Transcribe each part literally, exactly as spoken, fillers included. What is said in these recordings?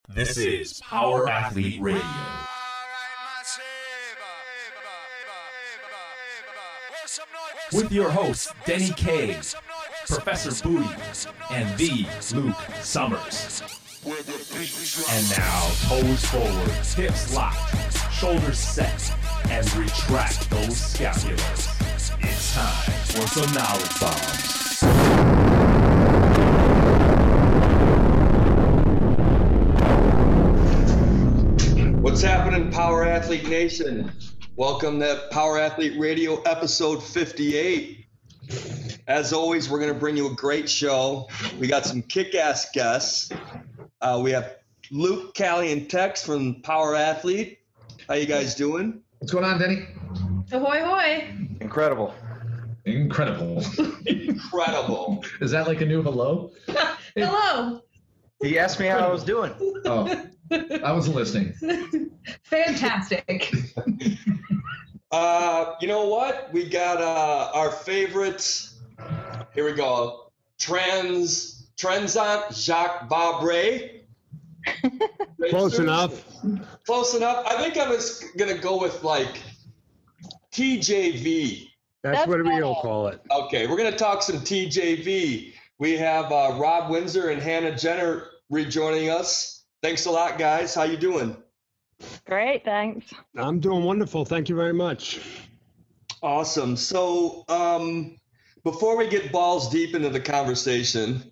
This is Power Athlete Radio. With your hosts, Denny Kaye, Professor Booty, and the Luke Summers. And now, toes forward, hips locked, shoulders set, and retract those scapulars. It's time for some knowledge bombs. What's happening, Power Athlete Nation? Welcome to Power Athlete Radio episode fifty-eight. As always, we're going to bring you a great show. We got some kick-ass guests. Uh, we have Luke, Callie, and Tex from Power Athlete. How you guys doing? What's going on, Denny? Ahoy, hoy. Incredible. Incredible. Incredible. Is that like a new hello? Hello. He asked me how I was doing. Oh, I wasn't listening. Fantastic. Uh, you know what? We got uh, our favorite, here we go, Trans, Transant Jacques Vabre. Close enough. Close enough. I think I was going to go with like T J V. That's, That's what better. we'll call it. Okay, we're going to talk some T J V. We have uh, Rob Windsor and Hannah Jenner rejoining us. Thanks a lot, guys. How you doing? Great, thanks. I'm doing wonderful. Thank you very much. Awesome. So um, before we get balls deep into the conversation,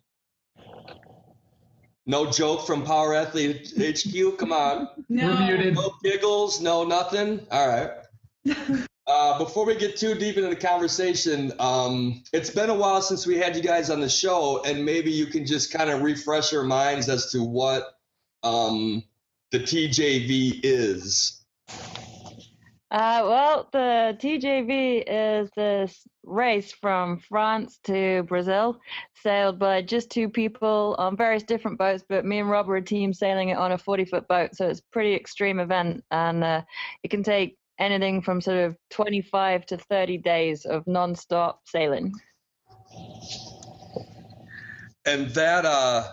no joke from Power Athlete H Q. Come on. No. We're muted. No giggles, no nothing. All right. Uh, before we get too deep into the conversation, um, it's been a while since we had you guys on the show, and maybe you can just kind of refresh our minds as to what um, the T J V is. Uh, well, the T J V is this race from France to Brazil, sailed by just two people on various different boats, but me and Rob were a team sailing it on a forty-foot boat, so it's a pretty extreme event, and uh, it can take anything from sort of twenty-five to thirty days of non-stop sailing. And that uh,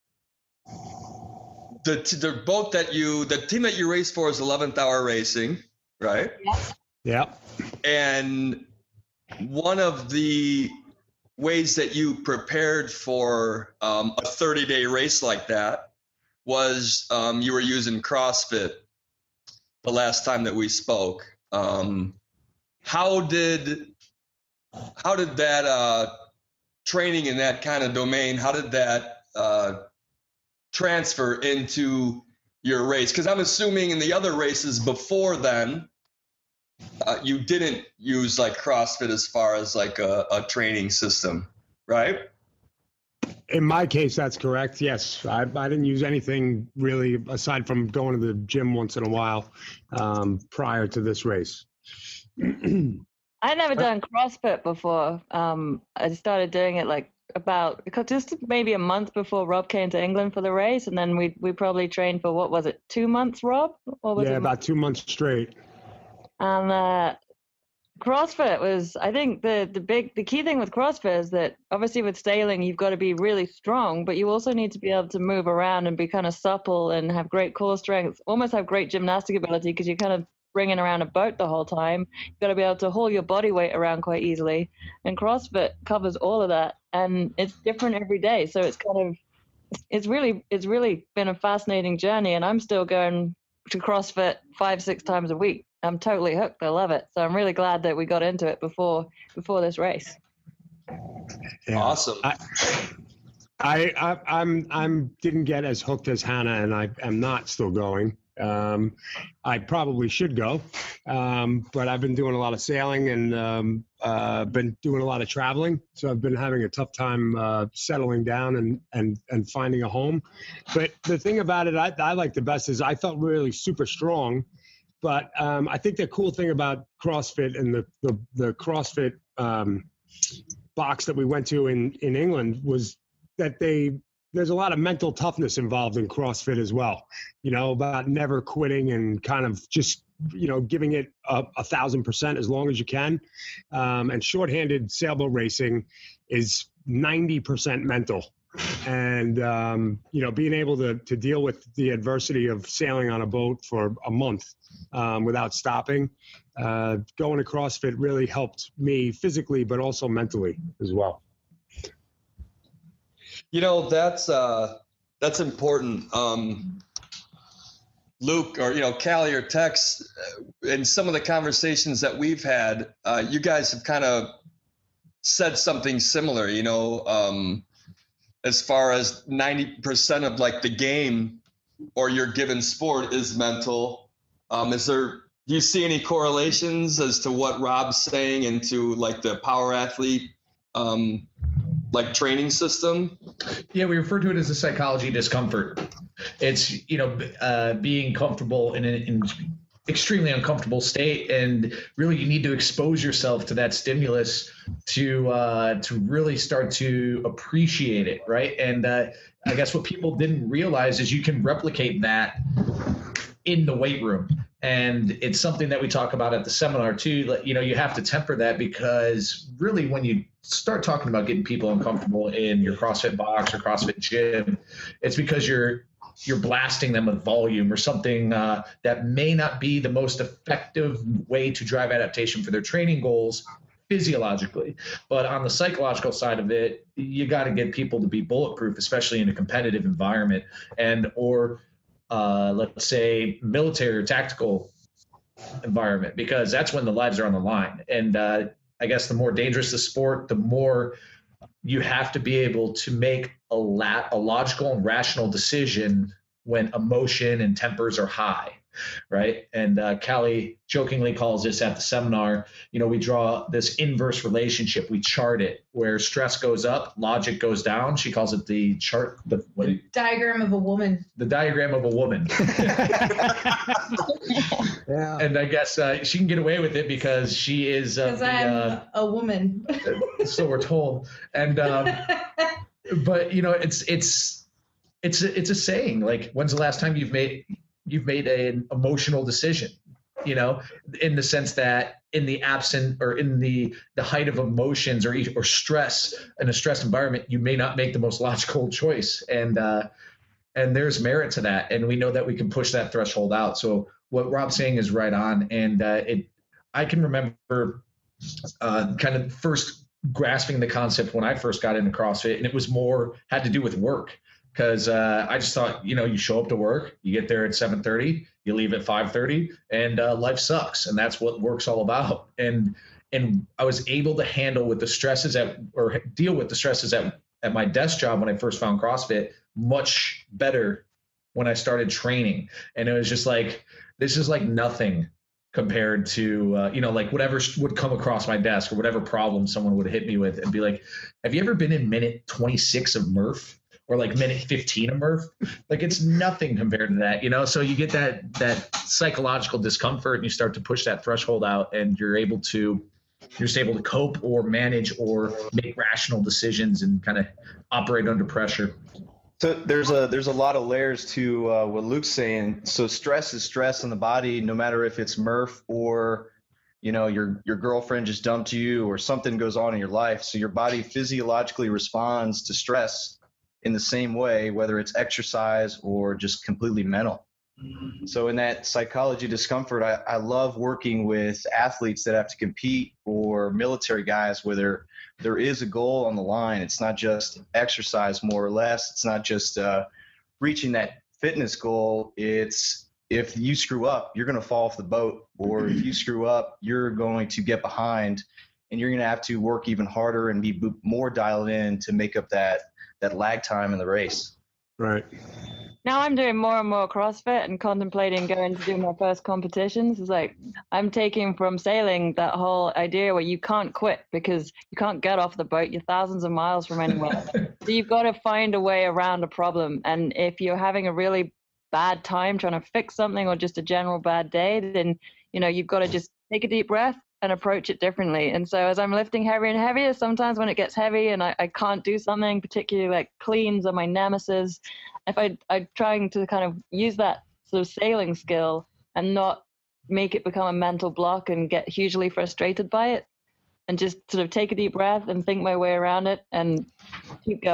the the boat that you the team that you race for is eleventh Hour Racing, right? Yeah. And one of the ways that you prepared for um, a thirty-day race like that was um, you were using CrossFit the last time that we spoke. Um, how did how did that uh, training in that kind of domain, how did that uh, transfer into your race? Because I'm assuming in the other races before then, uh, you didn't use like CrossFit as far as like a, a training system, right? In my case, that's correct. Yes. I, I didn't use anything really aside from going to the gym once in a while um, prior to this race. I never done CrossFit before. Um, I started doing it like about because just maybe a month before Rob came to England for the race, and then we we probably trained for what was it, two months, Rob? Or was Yeah, it about two months straight. And uh, CrossFit was, I think, the the big the key thing with CrossFit is that obviously with sailing you've got to be really strong, but you also need to be able to move around and be kind of supple and have great core strength, almost have great gymnastic ability because you're kind of bringing around a boat the whole time. You've got to be able to haul your body weight around quite easily, and CrossFit covers all of that, and it's different every day. So it's kind of it's really it's really been a fascinating journey, and I'm still going to CrossFit five six times a week. I'm totally hooked. I love it. So I'm really glad that we got into it before before this race. Yeah. Awesome. I, I, I I'm I'm didn't get as hooked as Hannah, and I am not still going. Um, I probably should go, um, but I've been doing a lot of sailing and um, uh, been doing a lot of traveling. So I've been having a tough time uh, settling down and, and, and finding a home. But the thing about it I, I like the best is I felt really super strong. But um, I think the cool thing about CrossFit and the, the, the CrossFit um, box that we went to in, in England was that they there's a lot of mental toughness involved in CrossFit as well, you know, about never quitting and kind of just, you know, giving it a, a thousand percent as long as you can. Um, and shorthanded sailboat racing is ninety percent mental. And, um, you know, being able to, to deal with the adversity of sailing on a boat for a month um, without stopping, uh, going to CrossFit really helped me physically, but also mentally as well. You know, that's uh, that's important. Um, Luke, or, you know, Callie or Tex, in some of the conversations that we've had, uh, you guys have kind of said something similar, you know, um, as far as ninety percent of like the game or your given sport is mental. Um, is there, do you see any correlations as to what Rob's saying into like the power athlete, um, like training system? Yeah, we refer to it as a psychology discomfort. It's, you know, uh, being comfortable in an extremely uncomfortable state, and really you need to expose yourself to that stimulus to uh, to really start to appreciate it, right? And uh, I guess what people didn't realize is you can replicate that in the weight room. And it's something that we talk about at the seminar too. You know, you have to temper that, because really when you start talking about getting people uncomfortable in your CrossFit box or CrossFit gym, it's because you're you're blasting them with volume or something uh, that may not be the most effective way to drive adaptation for their training goals physiologically. But on the psychological side of it, you got to get people to be bulletproof, especially in a competitive environment, and or uh, let's say military or tactical environment, because that's when the lives are on the line. And uh, I guess the more dangerous the sport, the more you have to be able to make a, la- a logical and rational decision when emotion and tempers are high, right? And uh, Callie jokingly calls this at the seminar, you know, we draw this inverse relationship. We chart it where stress goes up, logic goes down. She calls it the chart, the, what, Diagram of a woman. the diagram of a woman. Yeah. And I guess uh, she can get away with it because she is uh, Because the, I'm uh, a woman. so we're told. And um, but you know, it's it's it's a, it's a saying. Like, when's the last time you've made you've made an emotional decision? You know, in the sense that in the absent or in the the height of emotions or or stress in a stressed environment, you may not make the most logical choice. And uh, and there's merit to that, and we know that we can push that threshold out. So what Rob's saying is right on. And uh, it, I can remember uh, kind of first grasping the concept when I first got into CrossFit, and it was more had to do with work, because uh, I just thought, you know, you show up to work, you get there at seven thirty, you leave at five thirty, and uh, life sucks, and that's what work's all about. And and I was able to handle with the stresses at or deal with the stresses at at my desk job when I first found CrossFit much better when I started training. And it was just like, this is like nothing compared to, uh, you know, like whatever would come across my desk or whatever problem someone would hit me with and be like, have you ever been in minute twenty-six of Murph or like minute fifteen of Murph? Like, it's nothing compared to that, you know? So you get that, that psychological discomfort and you start to push that threshold out, and you're able to, you're just able to cope or manage or make rational decisions and kind of operate under pressure. So there's a there's a lot of layers to uh, what Luke's saying. So stress is stress in the body, no matter if it's Murph or, you know, your your girlfriend just dumped you or something goes on in your life. So your body physiologically responds to stress in the same way, whether it's exercise or just completely mental. So in that psychology discomfort, I, I love working with athletes that have to compete, or military guys where there there is a goal on the line. It's not just exercise, more or less. It's not just uh, reaching that fitness goal. It's if you screw up, you're going to fall off the boat, or if you screw up, you're going to get behind, and you're going to have to work even harder and be more dialed in to make up that that lag time in the race. Right. Now I'm doing more and more CrossFit and contemplating going to do my first competitions. It's like I'm taking from sailing that whole idea where you can't quit because you can't get off the boat. You're thousands of miles from anywhere. So you've got to find a way around a problem. And if you're having a really bad time trying to fix something or just a general bad day, then, you know, you've got to just take a deep breath and approach it differently. And so as I'm lifting heavier and heavier, sometimes when it gets heavy and I, I can't do something, particularly like cleans or my nemesis, if I, I'm trying to kind of use that sort of sailing skill and not make it become a mental block and get hugely frustrated by it, and just sort of take a deep breath and think my way around it and keep going.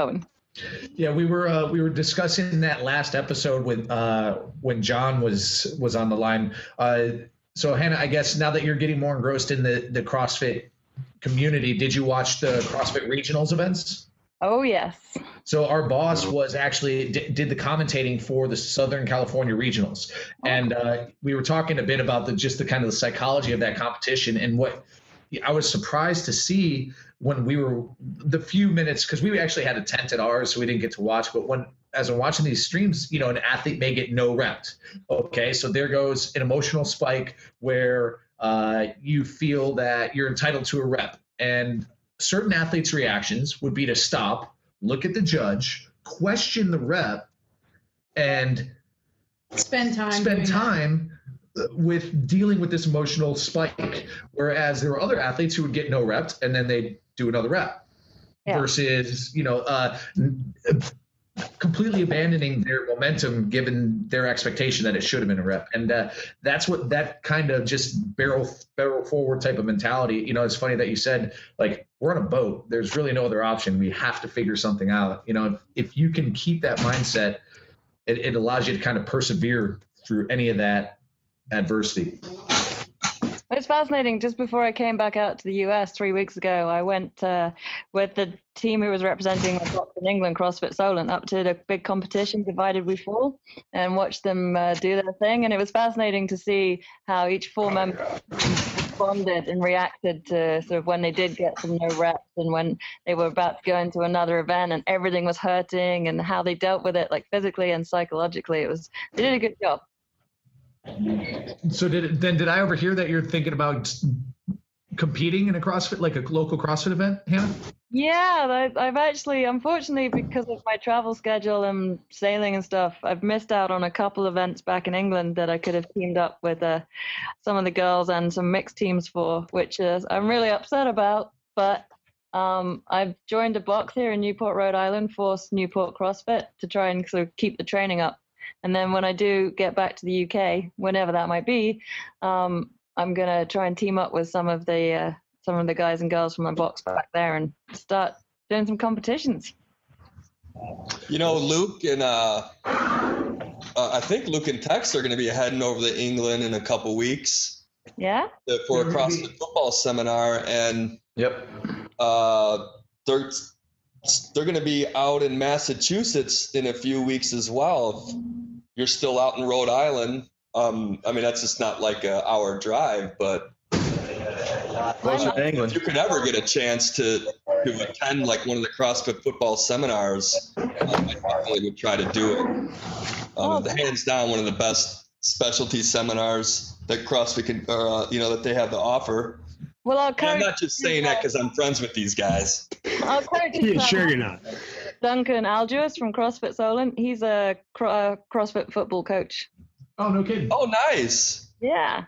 Yeah, we were uh, we were discussing that last episode with uh, when John was was on the line. Uh, so Hannah, I guess now that you're getting more engrossed in the the CrossFit community, did you watch the CrossFit Regionals events? Oh yes. So our boss was actually d- did the commentating for the Southern California Regionals, and uh, we were talking a bit about the just the kind of the psychology of that competition and what I was surprised to see when we were the few minutes, because we actually had a tent at ours, so we didn't get to watch. But when as I'm watching these streams, you know, an athlete may get no rep. Okay, so there goes an emotional spike where uh, you feel that you're entitled to a rep, and certain athletes' reactions would be to stop, look at the judge, question the rep, and Spend time. spend doing time with dealing with this emotional spike. Whereas there were other athletes who would get no reps and then they do another rep Yeah. versus, you know, uh, completely abandoning their momentum given their expectation that it should have been a rep. And uh, that's what that kind of just barrel barrel forward type of mentality. You know, it's funny that you said, like, we're on a boat. There's really no other option. We have to figure something out. You know, if, if you can keep that mindset, it, it allows you to kind of persevere through any of that adversity. It's fascinating. Just before I came back out to the U S three weeks ago, I went uh, with the team who was representing my box in England, CrossFit Solent, up to the big competition, Divided We Fall, and watched them uh, do their thing. And it was fascinating to see how each four member responded and reacted to sort of when they did get some no reps and when they were about to go into another event and everything was hurting and how they dealt with it, like physically and psychologically. It was they did a good job. So did it, then did I overhear that you're thinking about competing in a CrossFit, like a local CrossFit event, Hannah? Yeah, I, I've actually, unfortunately, because of my travel schedule and sailing and stuff, I've missed out on a couple events back in England that I could have teamed up with uh, some of the girls and some mixed teams for, which is I'm really upset about. But um, I've joined a box here in Newport, Rhode Island, Force Newport CrossFit, to try and sort of keep the training up. And then when I do get back to the U K, whenever that might be, um, I'm gonna try and team up with some of the uh, some of the guys and girls from my box back there and start doing some competitions. You know, Luke and uh, uh, I think Luke and Tex are going to be heading over to England in a couple weeks. Yeah. For a CrossFit football seminar, and Yep. uh, they're they're going to be out in Massachusetts in a few weeks as well. If you're still out in Rhode Island, um, I mean, that's just not like an hour drive, but Closer to England. if you could ever get a chance to to attend like one of the CrossFit football seminars, um, I definitely would try to do it. Um, Oh, the hands down one of the best specialty seminars that CrossFit can, or, uh, you know, that they have to offer. Well, I'll And coach. I'm not just saying that because I'm friends with these guys. I'll coach Yeah, sure you're not. Duncan Algius from CrossFit Solent. He's a cro- uh, CrossFit football coach. Oh, no kidding. Oh, nice. Yeah.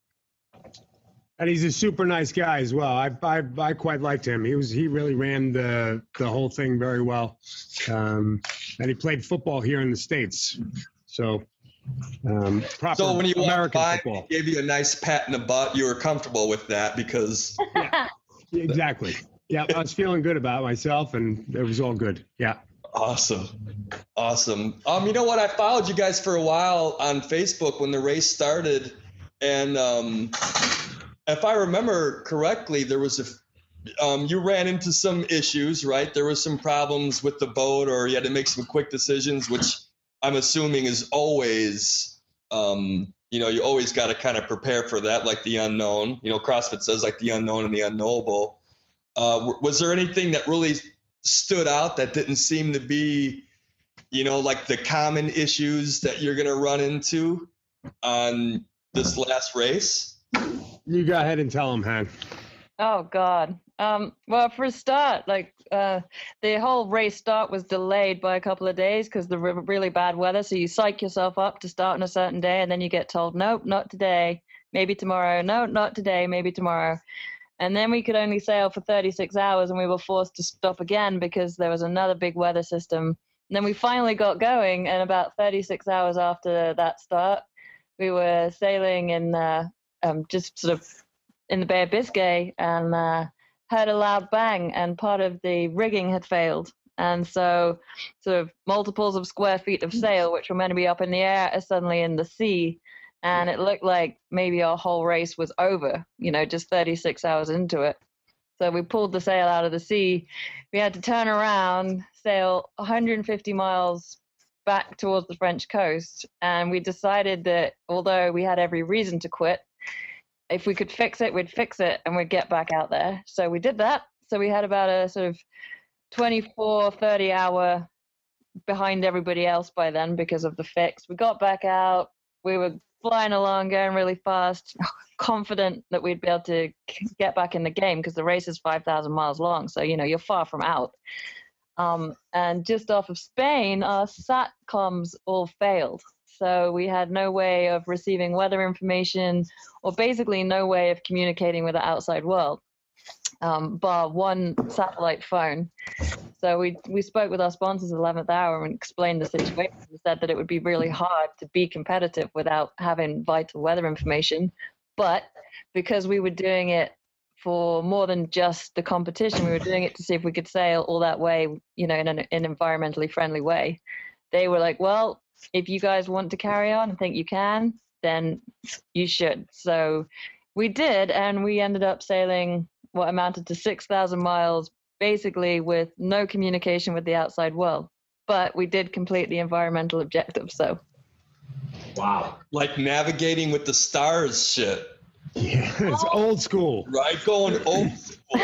And he's a super nice guy as well. I, I, I quite liked him. He was he really ran the the whole thing very well, um, and he played football here in the States. So, um, proper So when you walked American by, football. he gave you a nice pat in the butt. You were comfortable with that because Exactly. Yeah, I was feeling good about myself, and it was all good. Yeah. awesome, awesome. Um, you know what? I followed you guys for a while on Facebook when the race started, and um, if I remember correctly, there was a um, you ran into some issues, right? There was some problems with the boat, or you had to make some quick decisions, which I'm assuming is always, um, you know, you always got to kind of prepare for that, like the unknown. You know, CrossFit says like the unknown and the unknowable. Uh, w- was there anything that really stood out that didn't seem to be, you know, like the common issues that you're going to run into on this last race? You go ahead and tell him, Han. Oh God. Um, well, for a start, like uh, the whole race start was delayed by a couple of days because the re- really bad weather. So you psych yourself up to start on a certain day, and then you get told, nope, not today, maybe tomorrow. No, not today, maybe tomorrow. And then we could only sail for thirty-six hours, and we were forced to stop again because there was another big weather system. And then we finally got going, and about thirty-six hours after that start, we were sailing in uh, um, just sort of in the Bay of Biscay, and uh, heard a loud bang, and part of the rigging had failed. And so sort of multiples of square feet of sail, which were meant to be up in the air, are suddenly in the sea. And it looked like maybe our whole race was over, you know, just thirty-six hours into it. So we pulled the sail out of the sea. We had to turn around, sail one hundred fifty miles back towards the French coast. And we decided that although we had every reason to quit, if we could fix it, we'd fix it and we'd get back out there. So we did that. So we had about a sort of twenty-four, thirty hour behind everybody else by then because of the fix. We got back out. We were flying along, going really fast, confident that we'd be able to get back in the game because the race is five thousand miles long. So, you know, you're far from out. Um, and just off of Spain, our SATCOMs all failed. So we had no way of receiving weather information or basically no way of communicating with the outside world, um, bar one satellite phone. So we we spoke with our sponsors at eleventh hour and explained the situation and said that it would be really hard to be competitive without having vital weather information. But because we were doing it for more than just the competition, we were doing it to see if we could sail all that way, you know, in an, in an environmentally friendly way. They were like, well, if you guys want to carry on and think you can, then you should. So we did, and we ended up sailing what amounted to six thousand miles, basically with no communication with the outside world. But we did complete the environmental objective, so. Wow. Like navigating with the stars shit. Yeah, it's Oh. old school. Right? Going old school.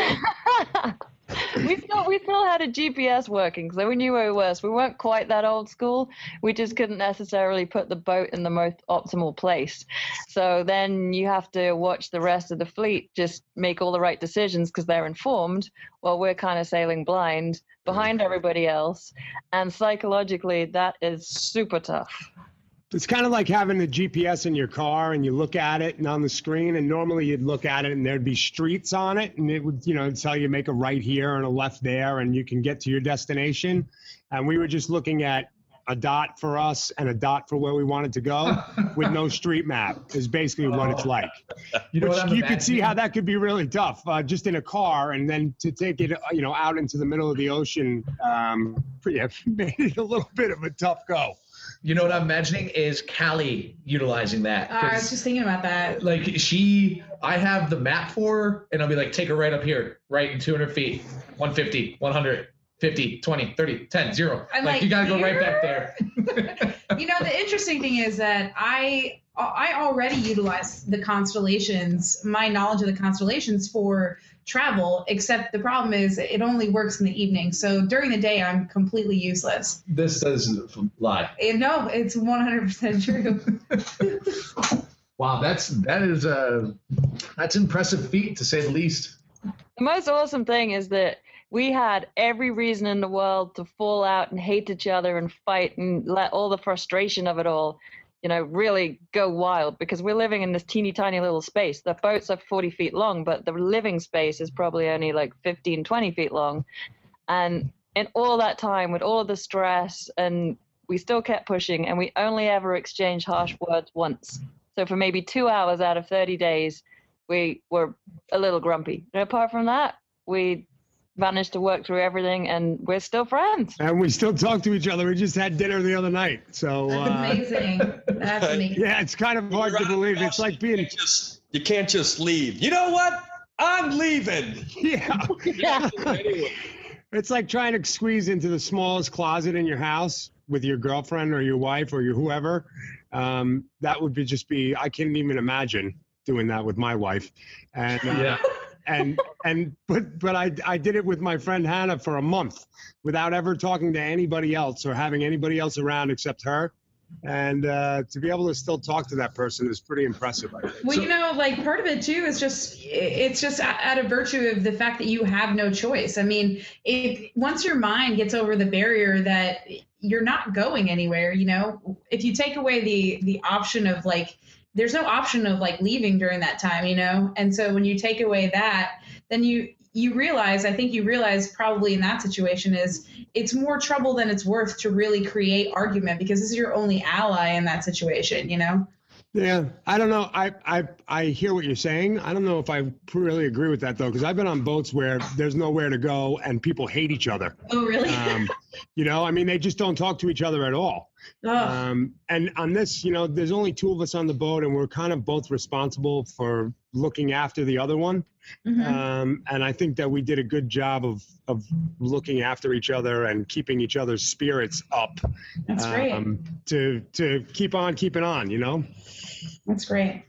we still we still had a G P S working, so we knew where we were. So we weren't quite that old school. We just couldn't necessarily put the boat in the most optimal place. So then you have to watch the rest of the fleet just make all the right decisions because they're informed, while we're kind of sailing blind behind everybody else. And psychologically, that is super tough. It's kind of like having the G P S in your car and you look at it and on the screen, and normally you'd look at it and there'd be streets on it and it would, you know, tell you make a right here and a left there and you can get to your destination. And we were just looking at a dot for us and a dot for where we wanted to go with no street map is basically what it's like. You know Which what I'm you could see imagining? how that could be really tough, uh, just in a car, and then to take it, you know, out into the middle of the ocean, um, yeah, made it a little bit of a tough go. You know what I'm imagining is Callie utilizing that. Uh, I 'cause, was just thinking about that. like she, I have the map for her, and I'll be like, take her right up here, right in two hundred feet, one fifty, one hundred, fifty, twenty, thirty, ten, zero. I'm like, like, you got to go right back here? there. You know, the interesting thing is that I I already utilize the constellations, my knowledge of the constellations for travel, except the problem is it only works in the evening. So during the day, I'm completely useless. This doesn't lie. And no, it's one hundred percent true. Wow, that's that is a that's impressive feat to say the least. The most awesome thing is that we had every reason in the world to fall out and hate each other and fight and let all the frustration of it all, you know, really go wild, because we're living in this teeny tiny little space. The boats are forty feet long, but the living space is probably only like fifteen, twenty feet long. And in all that time, with all of the stress, and we still kept pushing, and we only ever exchanged harsh words once. So for maybe two hours out of thirty days, we were a little grumpy. And apart from that, we managed to work through everything, and we're still friends. And we still talk to each other. We just had dinner the other night. So, That's uh, amazing. That's amazing. yeah, it's kind of hard to believe. It's like you being, can't just you can't just leave. You know what? I'm leaving. yeah. Yeah. Anyway. It's like trying to squeeze into the smallest closet in your house with your girlfriend or your wife or your whoever. Um, that would be just be, I can't even imagine doing that with my wife. And, uh, Yeah. and, and, but, but I, I did it with my friend Hannah for a month without ever talking to anybody else or having anybody else around except her. And uh, to be able to still talk to that person is pretty impressive, I think. Well, you know, like part of it too is just it's just out of virtue of the fact that you have no choice. I mean, if once your mind gets over the barrier that you're not going anywhere, you know, if you take away the the option of like, there's no option of like leaving during that time, you know, and so when you take away that, then you you realize, I think you realize probably in that situation is it's more trouble than it's worth to really create argument, because this is your only ally in that situation, you know? Yeah, I don't know. I, I I hear what you're saying. I don't know if I really agree with that though, because I've been on boats where there's nowhere to go and people hate each other. Oh, really? Um, you know, I mean, they just don't talk to each other at all. Oh. Um, and on this, you know, there's only two of us on the boat, and we're kind of both responsible for looking after the other one. Mhm. Um, and I think that we did a good job of of looking after each other and keeping each other's spirits up. That's great. Um, to to keep on keeping on, you know. That's great.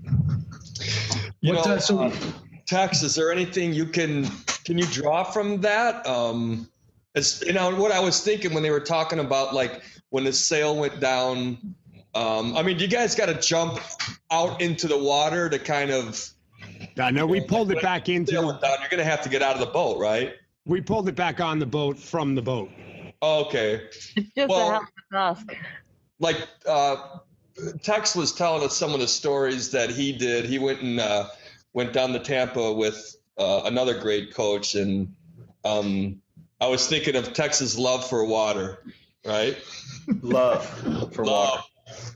You What, know, uh, so- uh, Tex, is there anything you can can you draw from that? Um, it's, you know, what I was thinking when they were talking about like when the sail went down. Um, I mean, you guys got to jump out into the water to kind of. Uh, no, we pulled it when back the sail into. went down, you're going to have to get out of the boat, right? We pulled it back on the boat from the boat. Okay. It's just Well- a hell of a task. Like uh, Tex was telling us some of the stories that he did. He went and uh, went down to Tampa with uh, another great coach, and um, I was thinking of Tex's love for water, right? Love for water. Love.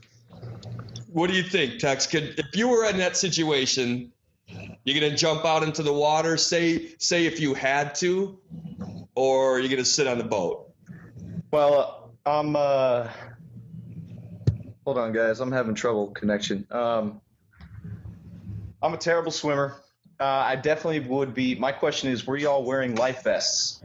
What do you think, Tex? Could if you were in that situation, you're gonna jump out into the water? Say, say if you had to, or you're gonna sit on the boat? Well, I'm. Uh, hold on, guys. I'm having trouble connection. Um, I'm a terrible swimmer. Uh, I definitely would be. My question is, were y'all wearing life vests?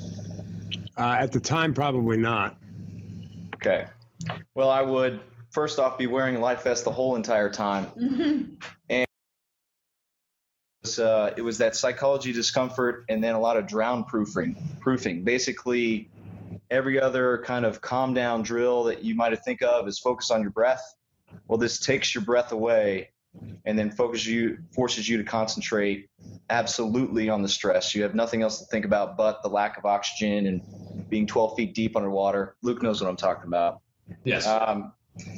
Uh, at the time, probably not. Okay. Well, I would first off be wearing a life vest the whole entire time. Mhm. It was, uh, it was that psychology discomfort and then a lot of drown proofing. Proofing. Basically, every other kind of calm down drill that you might think of is focus on your breath. Well, this takes your breath away and then focuses you, forces you to concentrate absolutely on the stress. You have nothing else to think about but the lack of oxygen and being twelve feet deep underwater. Luke knows what I'm talking about. Yes. Um,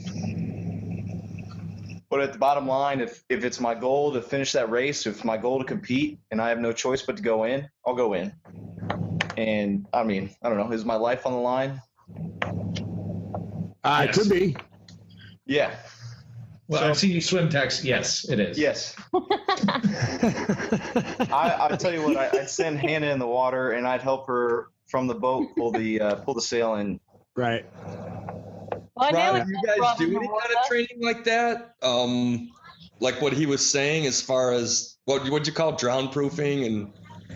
but at the bottom line, if, if it's my goal to finish that race, if my goal to compete and I have no choice but to go in, I'll go in. And I mean, I don't know, is my life on the line? Uh, It Yes. could be. Yeah. Well, So- I've seen you swim, Tex. Yes, it is. Yes. I, I'll tell you what, I, I'd send Hannah in the water and I'd help her from the boat pull the uh, pull the sail in. Right. Well, I Rob, nearly do you put guys Rob do in the any kind water. of training like that? Um, like what he was saying, as far as what what'd you call drown proofing and.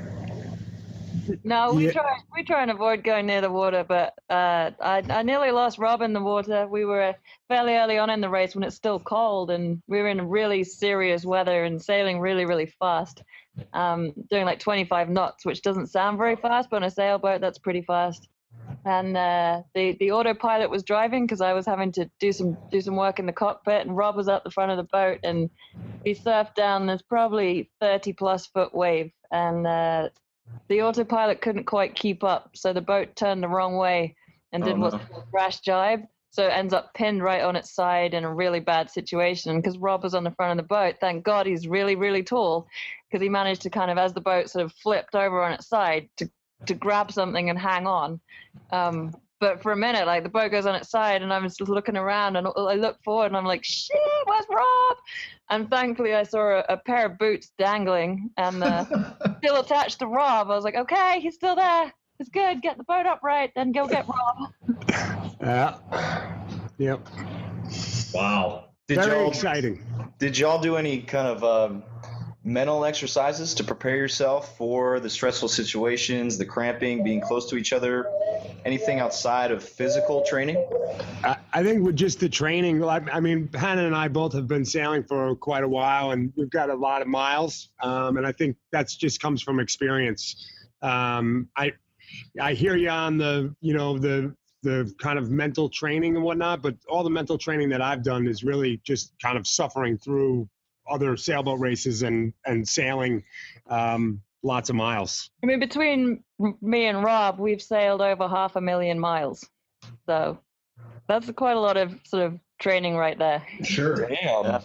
No, we Yeah. try we try and avoid going near the water, but uh, I I nearly lost Rob in the water. We were fairly early on in the race when it's still cold, and we were in really serious weather and sailing really really fast, um, doing like twenty-five knots, which doesn't sound very fast, but on a sailboat that's pretty fast. And uh, the the autopilot was driving because I was having to do some do some work in the cockpit, and Rob was at the front of the boat, and we surfed down this probably thirty plus foot wave, and uh, the autopilot couldn't quite keep up, so the boat turned the wrong way and did Oh, what's no. called a crash jibe. So it ends up pinned right on its side in a really bad situation. Because Rob was on the front of the boat, thank God he's really, really tall, because he managed to kind of, as the boat sort of flipped over on its side, to to grab something and hang on. Um, but for a minute, like the boat goes on its side, and I'm just looking around, and I look forward, and I'm like, "Shit, where's Rob?" And thankfully, I saw a, a pair of boots dangling, and uh, still attached to Rob. I was like, "Okay, he's still there. It's good. Get the boat upright, then go get Rob." Yeah. Yep. Wow. Did Very y'all exciting. did y'all do any kind of um, mental exercises to prepare yourself for the stressful situations, the cramping, being close to each other? Anything outside of physical training? I, I think with just the training, I, I mean, Hannah and I both have been sailing for quite a while, and we've got a lot of miles. Um, and I think that's just comes from experience. Um, I I hear you on the, you know, the the kind of mental training and whatnot, but all the mental training that I've done is really just kind of suffering through other sailboat races and and sailing um, lots of miles. I mean, between m- me and Rob, we've sailed over half a million miles. So that's quite a lot of sort of training right there. Sure. Damn.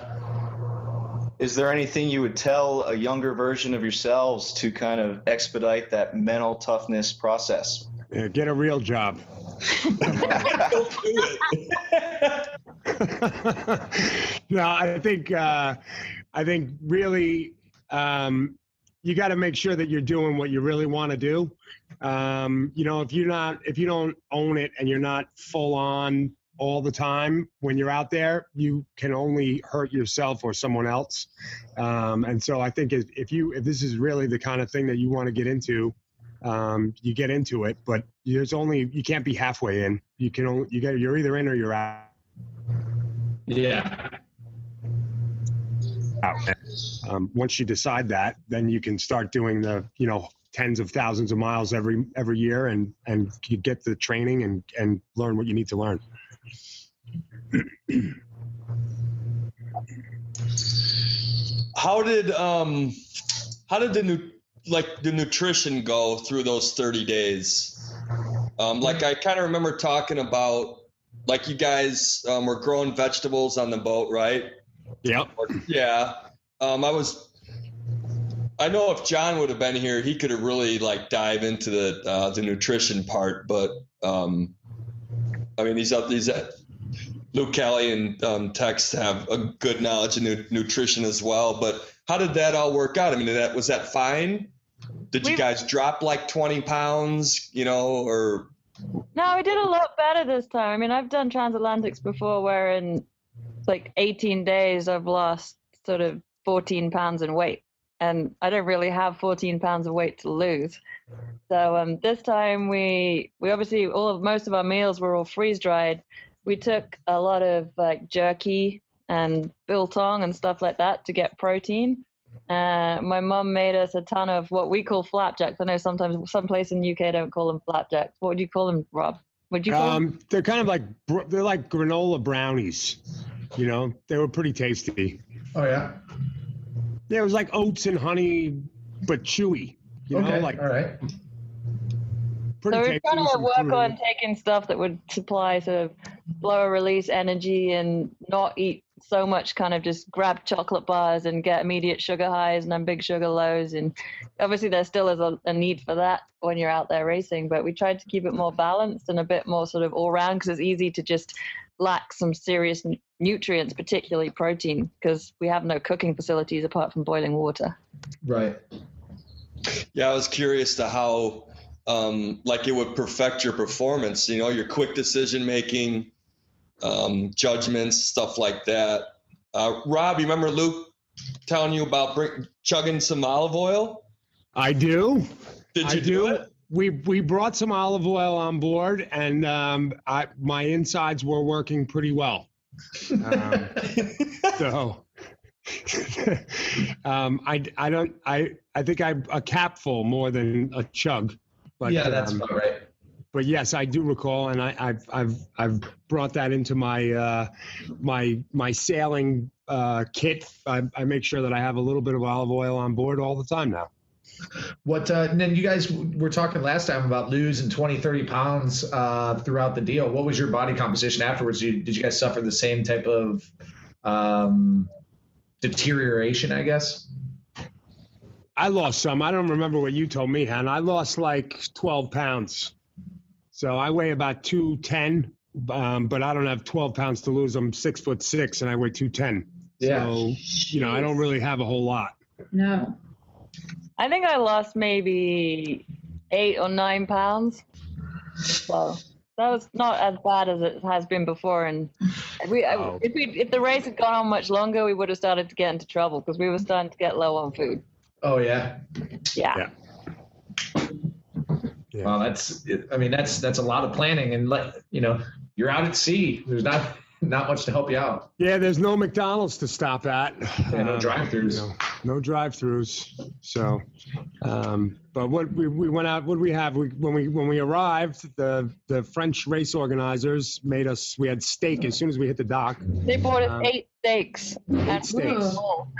Is there anything you would tell a younger version of yourselves to kind of expedite that mental toughness process? Yeah, get a real job. Don't do it. No, I think uh, I think really um, you got to make sure that you're doing what you really want to do. Um, you know, if you're not, if you don't own it and you're not full on all the time when you're out there, you can only hurt yourself or someone else. Um, and so I think if, if you, if this is really the kind of thing that you want to get into, um, you get into it, but there's only, you can't be halfway in. You can only, you get, you're either in or you're out. Yeah. Out. Um, once you decide that, then you can start doing the, you know, tens of thousands of miles every, every year and, and you get the training and, and learn what you need to learn. How did um how did the nu- like the nutrition go through those thirty days? Um, like I kind of remember talking about like you guys um, were growing vegetables on the boat, right? Yep. Yeah. Um, I was. I know if John would have been here, he could have really like dive into the uh, the nutrition part. But um, I mean, these these Luke Kelly and um, Tex have a good knowledge of nu- nutrition as well. But how did that all work out? I mean, that was that fine? Did you We- guys drop like twenty pounds? You know, or No, we did a lot better this time. I mean, I've done transatlantics before where in like eighteen days I've lost sort of fourteen pounds in weight. And I don't really have fourteen pounds of weight to lose. So um, this time we we obviously all of most of our meals were all freeze dried. We took a lot of like jerky and biltong and stuff like that to get protein. Uh, my mom made us a ton of what we call flapjacks. I know sometimes some place in the U K don't call them flapjacks. What would you call them, Rob? Would you call them? Um, they're kind of like, br- they're like granola brownies, you know, they were pretty tasty. Oh yeah. Yeah, it was like oats and honey, but chewy, you know, Okay. like All right. pretty So we're tasty. trying with to some work fruit. on taking stuff that would supply sort of slower release energy and not eat so much kind of just grab chocolate bars and get immediate sugar highs and then big sugar lows. And obviously there still is a, a need for that when you're out there racing, but we tried to keep it more balanced and a bit more sort of all round because it's easy to just lack some serious n- nutrients, particularly protein, because we have no cooking facilities apart from boiling water. Right. yeah, I was curious to how um, like it would perfect your performance. You know, your quick decision making, um, judgments, stuff like that. Uh, Rob, you remember Luke telling you about bring, chugging some olive oil? I do. Did I you do, do. it? We we brought some olive oil on board, and um, I, my insides were working pretty well. Um, so um, I I don't I I think I a capful more than a chug. But, yeah, that's um, about right. But yes, I do recall, and I, I've I've I've brought that into my uh, my my sailing uh, kit. I, I make sure that I have a little bit of olive oil on board all the time now. What, uh, and then you guys were talking last time about losing twenty, thirty pounds uh, throughout the deal. What was your body composition afterwards? You, did you guys suffer the same type of um, deterioration, I guess? I lost some. I don't remember what you told me, Han. I lost like twelve pounds. So I weigh about two ten, um, but I don't have twelve pounds to lose. I'm six foot six and I weigh two ten. Yeah. So, you know, I don't really have a whole lot. No. I think I lost maybe eight or nine pounds. So that was not as bad as it has been before. And we, Wow. if we, if the race had gone on much longer, we would have started to get into trouble because we were starting to get low on food. Oh, yeah. Yeah. Yeah. Yeah. Well, that's, I mean, that's, that's a lot of planning and let, you know, you're out at sea. There's not, not much to help you out. Yeah, there's no McDonald's to stop at. Yeah, no Um, drive-throughs. you know, no drive-throughs. So, um, but what we, we went out, what did we have? We, when we when we arrived, the the French race organizers made us. We had steak as soon as we hit the dock. They bought us Um, eight steaks. Eight steaks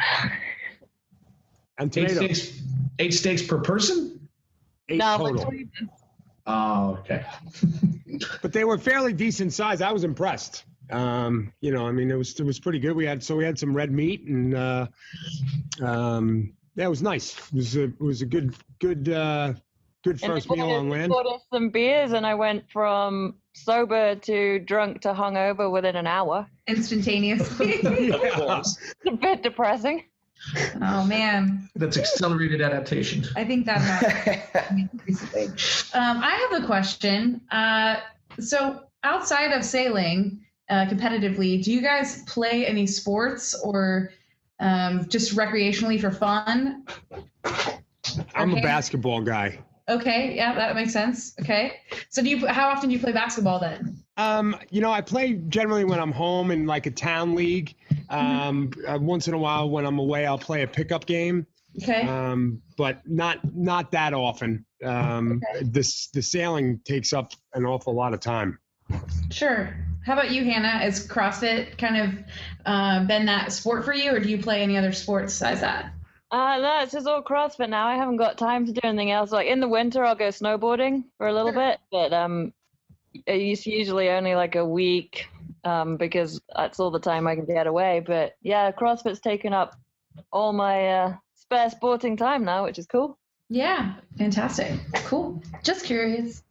and Eight tomatoes. steaks, eight steaks per person? Eight No, total. between Oh, okay. But they were fairly decent size. I was impressed. Um, you know, I mean, it was it was pretty good. We had so we had some red meat and uh, um, yeah, it was nice. It was a, it was a good good uh, good first and meal on land. Ordered some beers, and I went from sober to drunk to hungover within an hour. Instantaneously. Yeah. It's a bit depressing. Oh man, That's accelerated adaptation. I think that happened recently. Um, I have a question. Uh, so outside of sailing, uh, competitively, do you guys play any sports or um, just recreationally for fun? I'm Okay. a basketball guy. Okay, yeah, that makes sense. Okay, so do you? How often do you play basketball then? Um, you know, I play generally when I'm home in like a town league. Um, uh, once in a while when I'm away, I'll play a pickup game. Okay. Um, but not not that often. Um, Okay. this the sailing takes up an awful lot of time. Sure. How about you, Hannah? Is CrossFit kind of uh, been that sport for you, or do you play any other sports besides that? Uh, no, it's just all CrossFit now. I haven't got time to do anything else. Like in the winter, I'll go snowboarding for a little Sure. bit, but um, it's usually only like a week um, because that's all the time I can get away. But yeah, CrossFit's taken up all my uh, spare sporting time now, which is cool. Yeah, fantastic. Cool. Just curious.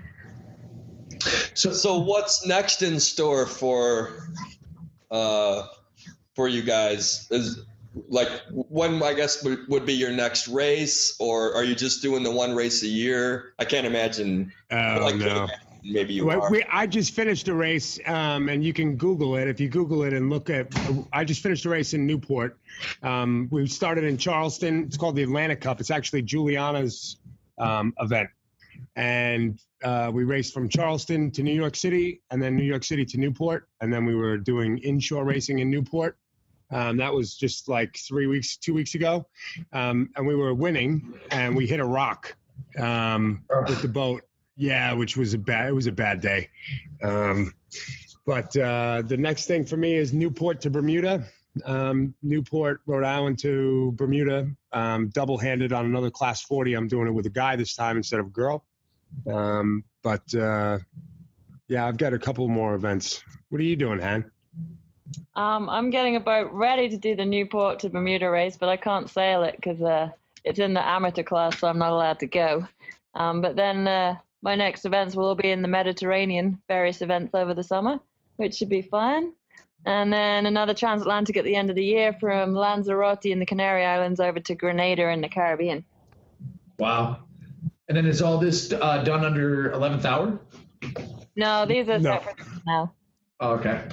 So, So what's next in store for uh for you guys? Is like when I guess would, would be your next race, or are you just doing the one race a year? I can't imagine. Oh like, no. Maybe you Well, are. we, I just finished a race, um, and you can Google it. If you Google it and look at, I just finished a race in Newport. Um, we started in Charleston. It's called the Atlantic Cup. It's actually Juliana's um, event. And uh, we raced from Charleston to New York City, and then New York City to Newport. And then we were doing inshore racing in Newport. Um, that was just like three weeks, two weeks ago. Um, and we were winning, and we hit a rock um, with the boat. Yeah, which was a bad, it was a bad day. Um, but uh, the next thing for me is Newport to Bermuda. Um, Newport, Rhode Island to Bermuda, um, double-handed on another class forty. I'm doing it with a guy this time instead of a girl. Um, but uh, yeah, I've got a couple more events. What are you doing, Han? Um, I'm getting a boat ready to do the Newport to Bermuda race, but I can't sail it because uh, it's in the amateur class, so I'm not allowed to go. Um, but then uh, my next events will all be in the Mediterranean, various events over the summer, which should be fun. And then another transatlantic at the end of the year from Lanzarote in the Canary Islands over to Grenada in the Caribbean. wow. And then is all this uh, done under eleventh hour? No, these are No. separate now. Oh, okay.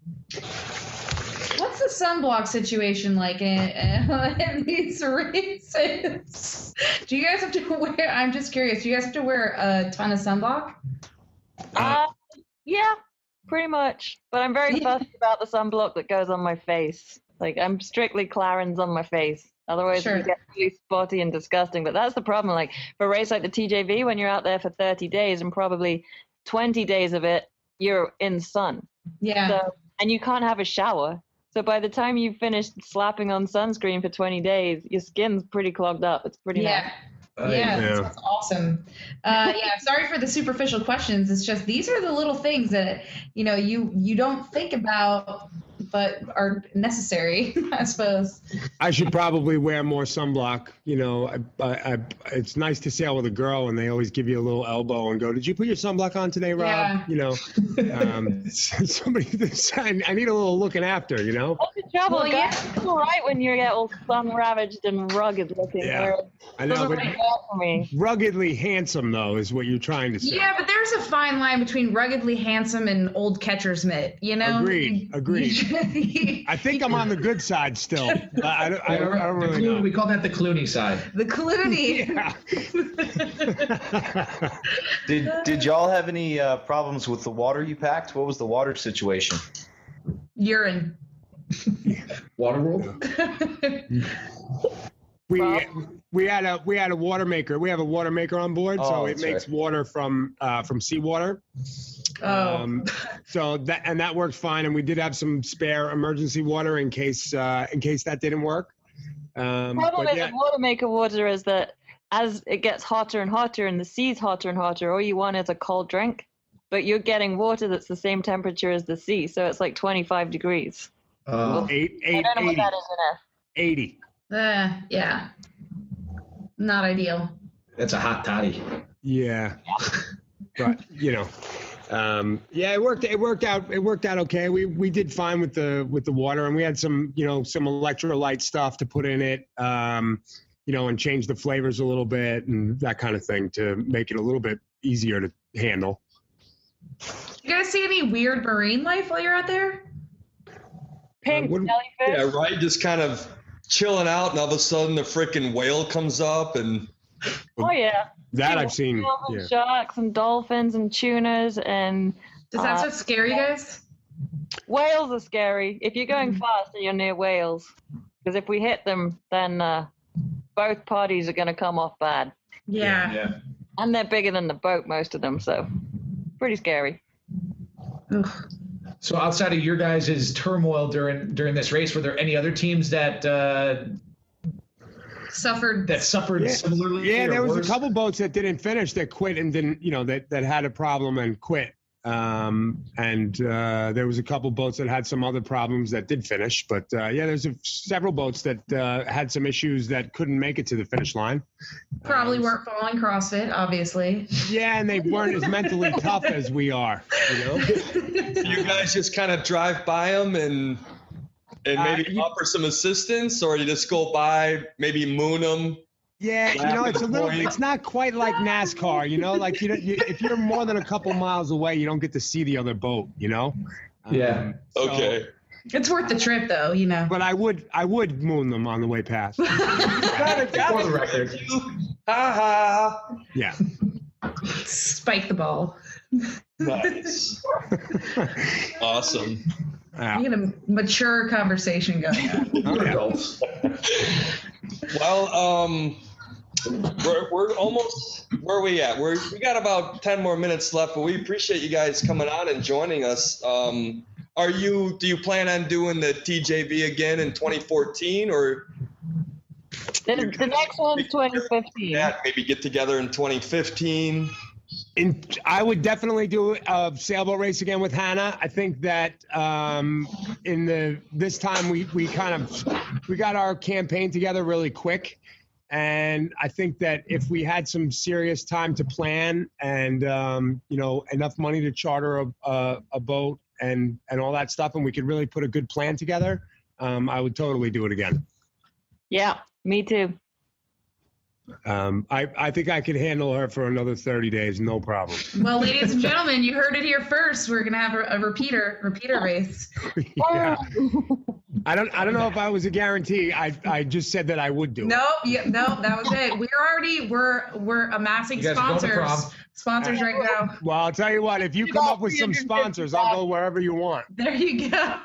What's the sunblock situation like in, in these races? Do you guys have to wear? I'm just curious. Do you guys have to wear a ton of sunblock? Uh, yeah, pretty much. But I'm very Yeah. fussy about the sunblock that goes on my face. Like, I'm strictly Clarins on my face. Otherwise, Sure. you get really spotty and disgusting. But that's the problem. Like, for a race like the T J V, when you're out there for thirty days and probably twenty days of it, you're in sun. Yeah. So, and you can't have a shower. So by the time you've finished slapping on sunscreen for twenty days, your skin's pretty clogged up. It's pretty yeah. nasty. Uh, Yeah, Yeah. that's awesome. Uh, yeah, sorry for the superficial questions. It's just these are the little things that you know you you don't think about, but are necessary, I suppose. I should probably wear more sunblock. You know, I, I, I, it's nice to sail with a girl, and they always give you a little elbow and go, "Did you put your sunblock on today, Rob?" Yeah. You know, um, somebody. I I need a little looking after. You know. What's the trouble? Well, guys? yeah. It's all right when you get all sun ravaged and rugged looking. Yeah. whereas I it know, doesn't but really work for me. ruggedly handsome though is what you're trying to say. Yeah, but there's a fine line between ruggedly handsome and old catcher's mitt. You know. Agreed, agreed. I think I'm on the good side still. I, I, don't, I, don't, I don't The really Clooney- know. we call that the Clooney side. the Clooney. Yeah. Did did y'all have any uh, problems with the water you packed? What was the water situation? Urine. Waterworld. we Well- we had a we had a water maker. We have a water maker on board, Oh, so it that's makes right. water from uh, from seawater. Oh. Um, so that and that worked fine, and we did have some spare emergency water in case uh, in case that didn't work. Um, problem but is yeah, with water maker water is that as it gets hotter and hotter and the sea's hotter and hotter, all you want is a cold drink, but you're getting water that's the same temperature as the sea, so it's like twenty-five degrees. Uh, eight, I eight, don't know what eighty, that is in eighty. Uh, yeah. Not ideal. That's a hot toddy. Yeah. But, you know, um, yeah, it worked. It worked out. It worked out okay. We we did fine with the with the water, and we had some, you know, some electrolyte stuff to put in it, um, you know, and change the flavors a little bit and that kind of thing to make it a little bit easier to handle. You guys see any weird marine life while you're out there? Pink what- jellyfish. Yeah, right. Just kind of chilling out, and all of a sudden the freaking whale comes up, and Oh yeah. That I've seen. Whales and Yeah. Sharks and dolphins and tunas and Does that Uh, stuff scare you guys? whales are scary. If you're going fast and you're near whales, because if we hit them, then uh, both parties are going to come off bad. Yeah. Yeah. And they're bigger than the boat, most of them, so pretty scary. Ugh. So outside of your guys' turmoil during during this race, were there any other teams that uh, Suffered. that suffered Yeah. similarly? Yeah, or there was worse? a couple boats that didn't finish that quit and didn't, you know, that, that had a problem and quit. Um, and uh, there was a couple boats that had some other problems that did finish. But uh, yeah, there's a, several boats that uh, had some issues that couldn't make it to the finish line. Probably Um, weren't following CrossFit, obviously. Yeah, and they weren't as mentally tough as we are, you know? you guys just kind of drive by them and and Uh, maybe you- offer some assistance, or you just go by, maybe moon them. Yeah, you know, it's a little, it's not quite like NASCAR, you know, like you, don't- you if you're more than a couple miles away, you don't get to see the other boat, you know? Yeah. Um, so- Okay. It's worth the trip, though, you know. But I would, I would moon them on the way past. For the record. Ha ha. Yeah. Spike the ball. Nice. Awesome. Yeah. You get a mature conversation going on. Oh, We're yeah. adults. Well, um, we're, we're almost where are we at? We're we got about ten more minutes left, but we appreciate you guys coming on and joining us. Um, are you? Do you plan on doing the T J V again in twenty fourteen, or The, the next one's twenty fifteen. that maybe get together in twenty fifteen? In, I would definitely do a sailboat race again with Hannah. I think that um, in the this time we we kind of we got our campaign together really quick, and I think that if we had some serious time to plan and um, you know enough money to charter a, a, a boat and and all that stuff, and we could really put a good plan together, um, I would totally do it again. Yeah, me too. Um, I I think I could handle her for another thirty days, no problem. Well, ladies and gentlemen, you heard it here first. We're gonna have a, a repeater, repeater race. Yeah. I don't I don't know if I was a guarantee. I I just said that I would do it. No, yeah, no, that was it. We're already we're we're amassing You guys are going to sponsors. prom. Sponsors right now. Well, I'll tell you what, if you come up with some sponsors, I'll go wherever you want. There you go.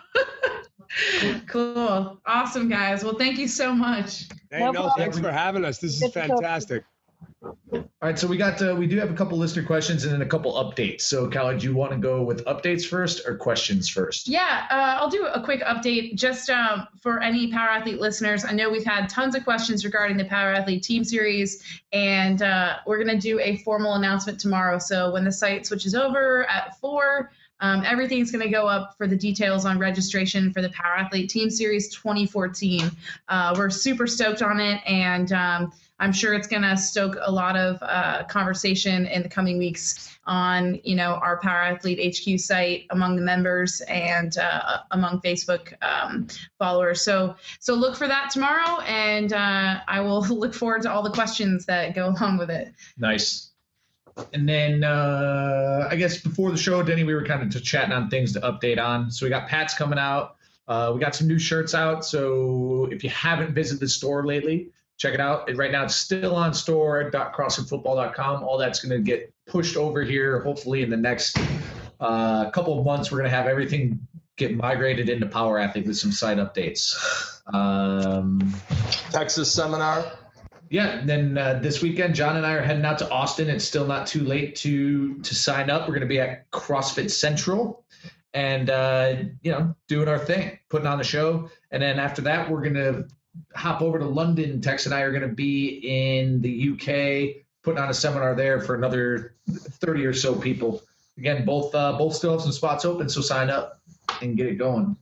Cool. Awesome, guys. Well, thank you so much. Hey, No no, problem. thanks for having us. This is Good to talk to you. fantastic. All right, so we got uh, we do have a couple listener questions and then a couple updates. So, Callie, do you want to go with updates first or questions first? Yeah, uh, I'll do a quick update just um, for any Power Athlete listeners. I know we've had tons of questions regarding the Power Athlete Team Series, and uh, we're going to do a formal announcement tomorrow. So when the site switches over at four, um, everything's going to go up for the details on registration for the Power Athlete Team Series twenty fourteen. Uh, we're super stoked on it, and um, I'm sure it's going to stoke a lot of uh, conversation in the coming weeks on, you know, our Power Athlete H Q site among the members and uh, among Facebook um, followers. So, so look for that tomorrow, and uh, I will look forward to all the questions that go along with it. Nice. And then uh, I guess before the show, Denny, we were kind of just chatting on things to update on. So we got Pat's coming out. Uh, we got some new shirts out. So if you haven't visited the store lately, check it out. And right now it's still on store dot crossfit football dot com. All that's going to get pushed over here. Hopefully in the next uh, couple of months, we're going to have everything get migrated into Power Athlete with some site updates. Um, Texas seminar. Yeah, and then uh, this weekend, John and I are heading out to Austin. It's still not too late to to sign up. We're going to be at CrossFit Central and, uh, you know, doing our thing, putting on the show. And then after that, we're going to hop over to London. Tex and I are going to be in the U K, putting on a seminar there for another thirty or so people. Again, both uh, both still have some spots open, so sign up and get it going.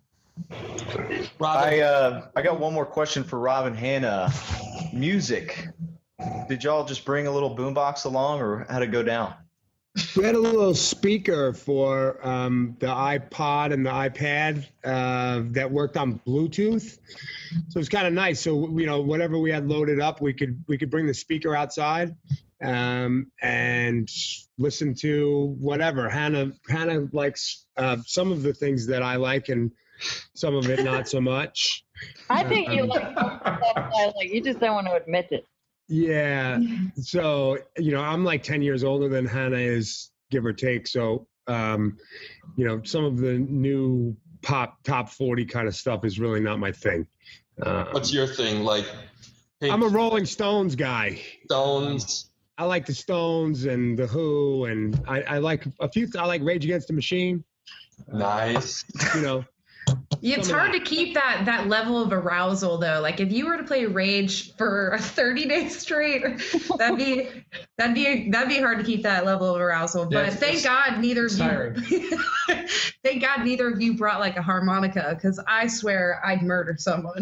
I uh, I got one more question for Rob and Hannah. Music. Did y'all just bring a little boombox along, or how'd it go down? We had a little speaker for um, the iPod and the iPad uh, that worked on Bluetooth, so it's kind of nice. So you know, whatever we had loaded up, we could we could bring the speaker outside um, and listen to whatever. Hannah Hannah likes uh, some of the things that I like, and some of it not so much. I think you Um, like stuff I like. You just don't want to admit it. Yeah. So, you know, I'm like ten years older than Hannah is, give or take. So, um, you know, some of the new pop top forty kind of stuff is really not my thing. Uh, What's your thing? Like, Pink I'm a Rolling Stones guy. Stones. I like the Stones and the Who, and I, I like a few. I like Rage Against the Machine. Nice. You know, It's Some of hard that. to keep that that level of arousal though. Like if you were to play Rage for thirty days straight, that'd be that'd be that'd be hard to keep that level of arousal. Yeah, But it's- thank it's- God neither of it's you thank God neither of you brought like a harmonica, because I swear I'd murder someone.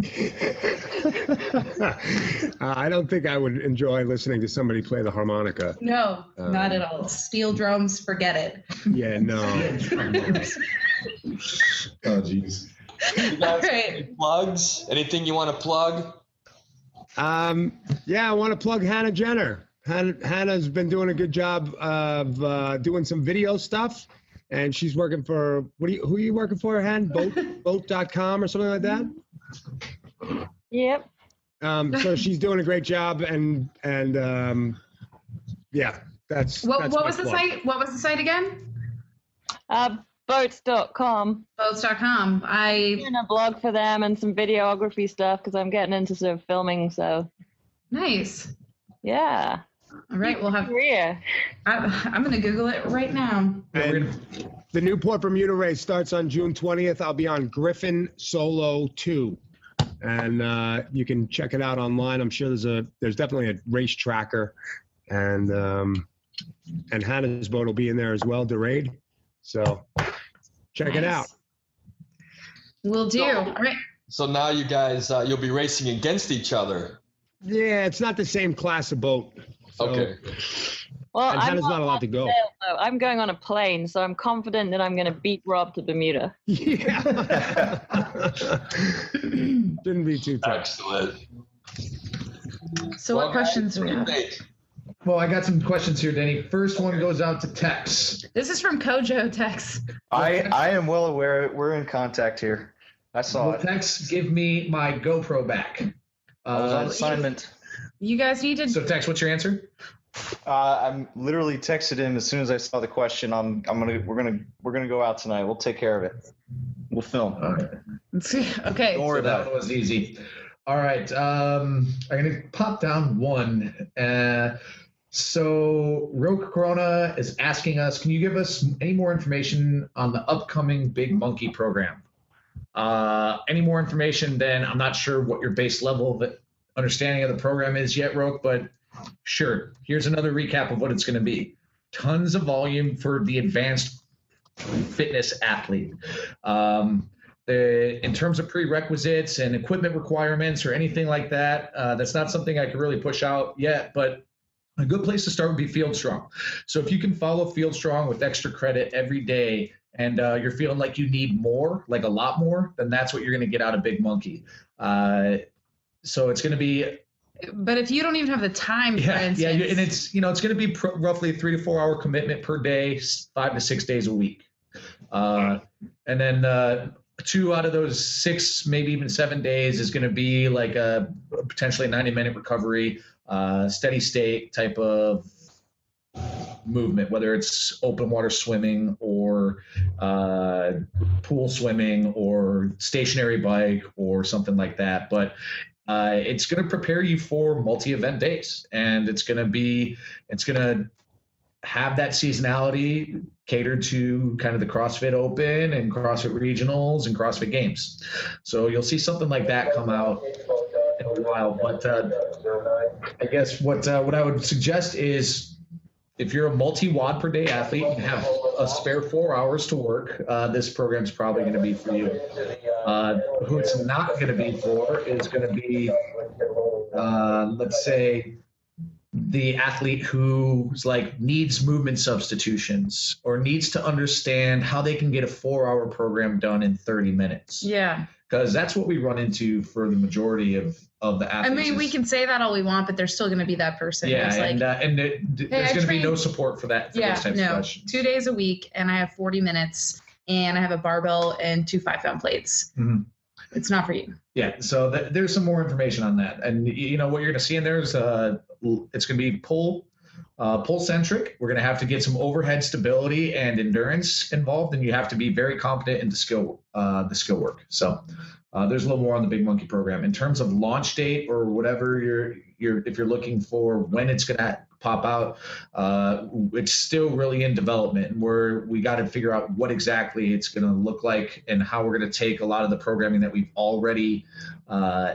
uh, I don't think I would enjoy listening to somebody play the harmonica. No, Um, not at all. Steel drums, forget it. Yeah, no. Oh, jeez. You guys, Right. any plugs? Anything you want to plug? Um, yeah, I want to plug Hannah Jenner. Hannah, Hannah's been doing a good job of uh, doing some video stuff, and she's working for what? Are you, who are you working for, Hannah? Boat, boat dot com or something like that. Yep. Um, so she's doing a great job, and and um, yeah, that's What that's what my was the plug. site? What was the site again? Uh, boats dot com. Boats dot com. I Doing a blog for them and some videography stuff because I'm getting into sort of filming. So nice. yeah. All right, we'll have. Career. I, I'm gonna Google it right now. And the Newport Bermuda race starts on June twentieth. I'll be on Griffin Solo two, and uh, you can check it out online. I'm sure there's a there's definitely a race tracker, and um, and Hannah's boat will be in there as well, Dorade. So check it Nice. out. Will do. All right. So now you guys, uh, you'll be racing against each other. Yeah, it's not the same class of boat. So, Okay. Well, And I'm Hannah's not allowed to go. sail, though. I'm going on a plane, so I'm confident that I'm going to beat Rob to Bermuda. Yeah. Shouldn't be too tough. Excellent. So Well, what questions do guys, we what do you have? think? Well, I got some questions here, Denny. First one goes out to Tex. This is from Kojo Tex. I I am well aware we're in contact here. I saw Will it. Tex give me my GoPro back? I was on Uh, assignment. You guys need to. so Tex, what's your answer? Uh, I'm literally texted him as soon as I saw the question. I'm I'm gonna we're gonna we're gonna go out tonight. We'll take care of it. We'll film. All right. Okay. Don't worry So that about it. one was easy. All right. Um, I'm going to pop down one. Uh, so Roke Corona is asking us, can you give us any more information on the upcoming Big Monkey program? Uh, any more information than I'm not sure what your base level of understanding of the program is yet, Roke, but sure. Here's another recap of what it's going to be. Tons of volume for the advanced fitness athlete. Um, the, in terms of prerequisites and equipment requirements or anything like that, uh, that's not something I can really push out yet, but a good place to start would be Field Strong. So if you can follow Field Strong with extra credit every day and uh, you're feeling like you need more, like a lot more, then that's what you're going to get out of Big Monkey. Uh, so it's going to be But if you don't even have the time, for yeah, instance, yeah, and it's you know it's going to be pr- roughly a three to four hour commitment per day, s- five to six days a week, uh, and then uh, two out of those six, maybe even seven days is going to be like a potentially ninety minute recovery, uh, steady state type of movement, whether it's open water swimming or uh, pool swimming or stationary bike or something like that, but. Uh, it's going to prepare you for multi-event days, and it's going to be, it's going to have that seasonality catered to kind of the CrossFit Open and CrossFit Regionals and CrossFit Games. So you'll see something like that come out in a while. But uh, I guess what uh, what I would suggest is, if you're a multi-watt per day athlete and have a spare four hours to work, uh, this program's probably going to be for you. Uh, who it's not going to be for is going to be uh, let's say the athlete who's like needs movement substitutions or needs to understand how they can get a four hour program done in thirty minutes. Yeah. Because that's what we run into for the majority of, of the athletes. I mean, we can say that all we want, but there's still going to be that person. Yeah, who's and, like, uh, and it, hey, there's going to be no trained- support for that. For yeah, those types no, of questions. two days a week, and I have forty minutes, and I have a barbell and two five-pound plates. Mm-hmm. It's not for you. Yeah, so th- there's some more information on that, and you know what you're going to see in there is uh, it's going to be pull, uh, pull centric. We're going to have to get some overhead stability and endurance involved, and you have to be very competent in the skill, uh, the skill work. So uh, there's a little more on the Big Monkey program in terms of launch date or whatever you're you're if you're looking for when it's going to pop out. Uh, it's still really in development, and we're we got to figure out what exactly it's going to look like and how we're going to take a lot of the programming that we've already uh,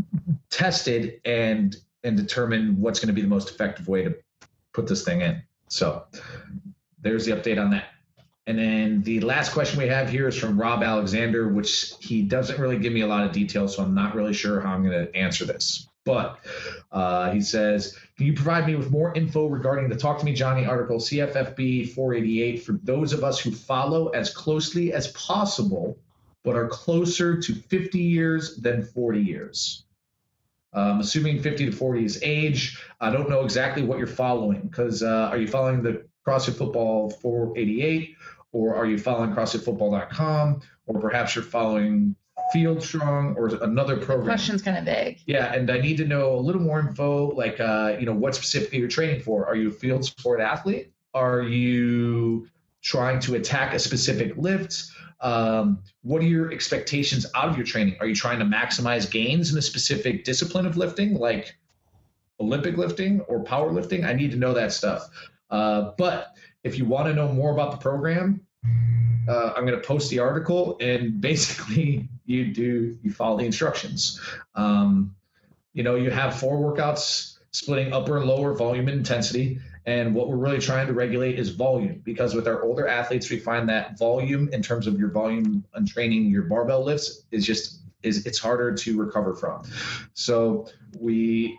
tested and and determine what's going to be the most effective way to put this thing in. So there's the update on that. And then the last question we have here is from Rob Alexander, which he doesn't really give me a lot of details, so I'm not really sure how I'm going to answer this. But uh, he says, can you provide me with more info regarding the Talk to Me Johnny article, C F F B four eighty-eight, for those of us who follow as closely as possible, but are closer to fifty years than forty years? Um, assuming fifty to forty is age. I don't know exactly what you're following, because uh, are you following the CrossFit Football four eighty-eight, or are you following CrossFit Football dot com, or perhaps you're following Field Strong or another program? The question's kind of vague. Yeah, and I need to know a little more info, like, uh, you know, what specifically you're training for. Are you a field sport athlete? Are you trying to attack a specific lift? Um, what are your expectations out of your training? Are you trying to maximize gains in a specific discipline of lifting, like Olympic lifting or powerlifting? I need to know that stuff. Uh, but if you want to know more about the program, uh, I'm going to post the article, and basically you do, you follow the instructions. Um, you know, you have four workouts splitting upper and lower volume and intensity. And what we're really trying to regulate is volume, because with our older athletes, we find that volume in terms of your volume and training your barbell lifts is just, is it's harder to recover from. So we,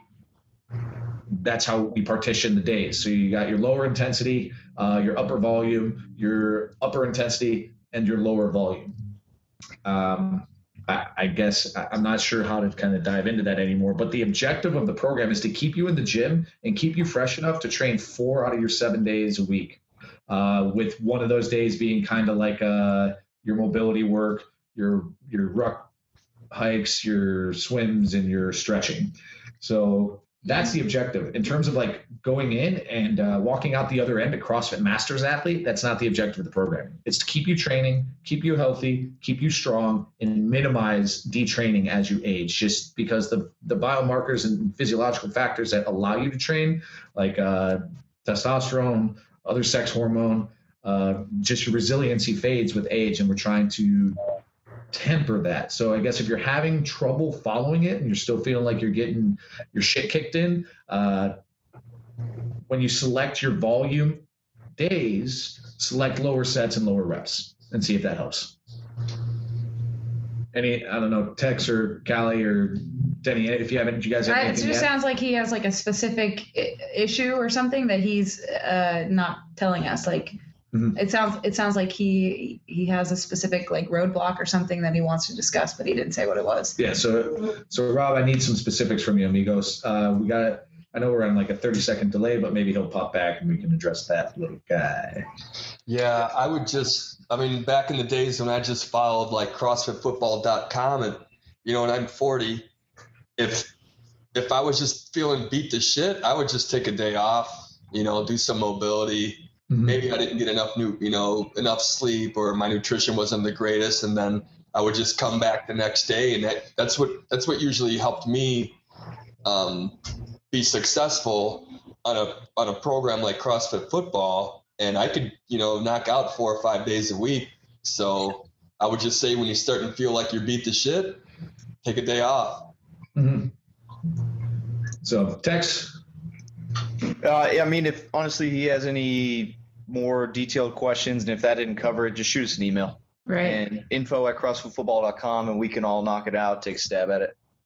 that's how we partition the days. So you got your lower intensity, uh, your upper volume, your upper intensity, and your lower volume. Um, I, I guess I'm not sure how to kind of dive into that anymore, but the objective of the program is to keep you in the gym and keep you fresh enough to train four out of your seven days a week, uh, with one of those days being kind of like uh, your mobility work, your your ruck hikes, your swims, and your stretching. So that's the objective. In terms of like going in and uh, walking out the other end a CrossFit Masters athlete, that's not the objective of the program. It's to keep you training, keep you healthy, keep you strong, and minimize detraining as you age, just because the, the biomarkers and physiological factors that allow you to train, like uh, testosterone, other sex hormone, uh, just your resiliency fades with age, and we're trying to temper that. So I guess if you're having trouble following it and you're still feeling like you're getting your shit kicked in, uh, when you select your volume days, select lower sets and lower reps and see if that helps. Any, I don't know, Tex or Callie or Denny, if you haven't, you guys have I, it anything just yet? sounds like he has like a specific I- issue or something that he's uh, not telling us. Like, Mhm. it sounds it sounds like he he has a specific like roadblock or something that he wants to discuss, but he didn't say what it was. Yeah, so so Rob, I need some specifics from you, amigos. Uh, we got, I know we're on like a thirty second delay, but maybe he'll pop back and we can address that little guy. Yeah, I would just, I mean, back in the days when I just followed like CrossFit Football dot com, and, you know, and I'm forty, if if I was just feeling beat to shit, I would just take a day off, you know, do some mobility. Mm-hmm. Maybe I didn't get enough new, you know, enough sleep, or my nutrition wasn't the greatest, and then I would just come back the next day, and that, that's what that's what usually helped me um, be successful on a on a program like CrossFit Football. And I could, you know, knock out four or five days a week. So I would just say, when you start to feel like you're beat to shit, take a day off. Mm-hmm. So Tex. Uh, I mean, if honestly he has any more detailed questions, and if that didn't cover it, just shoot us an email. Right. And info at CrossFit Football dot com, and we can all knock it out, take a stab at it.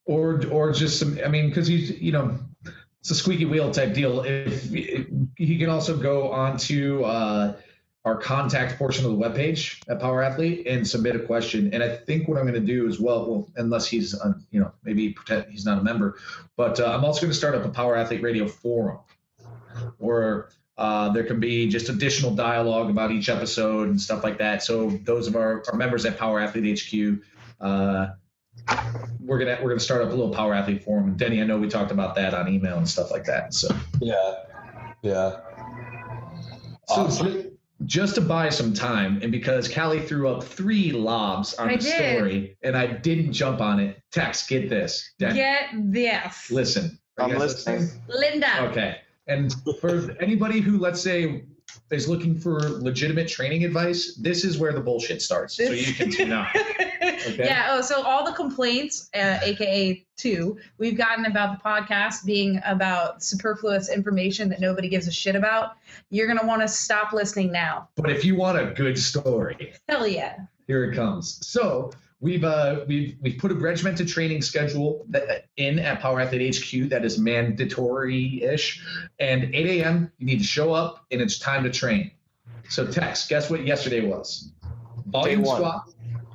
or or just some. I mean, because he's you know, it's a squeaky wheel type deal. If, if he can also go onto uh, our contact portion of the webpage at Power Athlete and submit a question. And I think what I'm going to do as well, well, unless he's uh, you know maybe pretend he's not a member, but uh, I'm also going to start up a Power Athlete Radio forum where uh, there can be just additional dialogue about each episode and stuff like that. So those of our, our members at Power Athlete H Q. Uh, We're gonna we're gonna start up a little Power Athlete forum. And Denny, I know we talked about that on email and stuff like that. So yeah, yeah. So Awesome. just to buy some time, and because Callie threw up three lobs on I the did. story, and I didn't jump on it. Tex, get this. Denny, Get this. listen. Are you I'm guys listening. Linda. Okay. And for anybody who, let's say, is looking for legitimate training advice, this is where the bullshit starts. So you can tune out. Okay. Yeah. Oh, so all the complaints, uh, aka two, we've gotten about the podcast being about superfluous information that nobody gives a shit about. You're gonna want to stop listening now. But if you want a good story, Hell yeah. here it comes. So we've uh, we've we've put a regimented training schedule that, in at Power Athlete H Q that is mandatory-ish. And eight a.m. you need to show up, and it's time to train. So Tex, guess what yesterday was? Volume Day one. squat.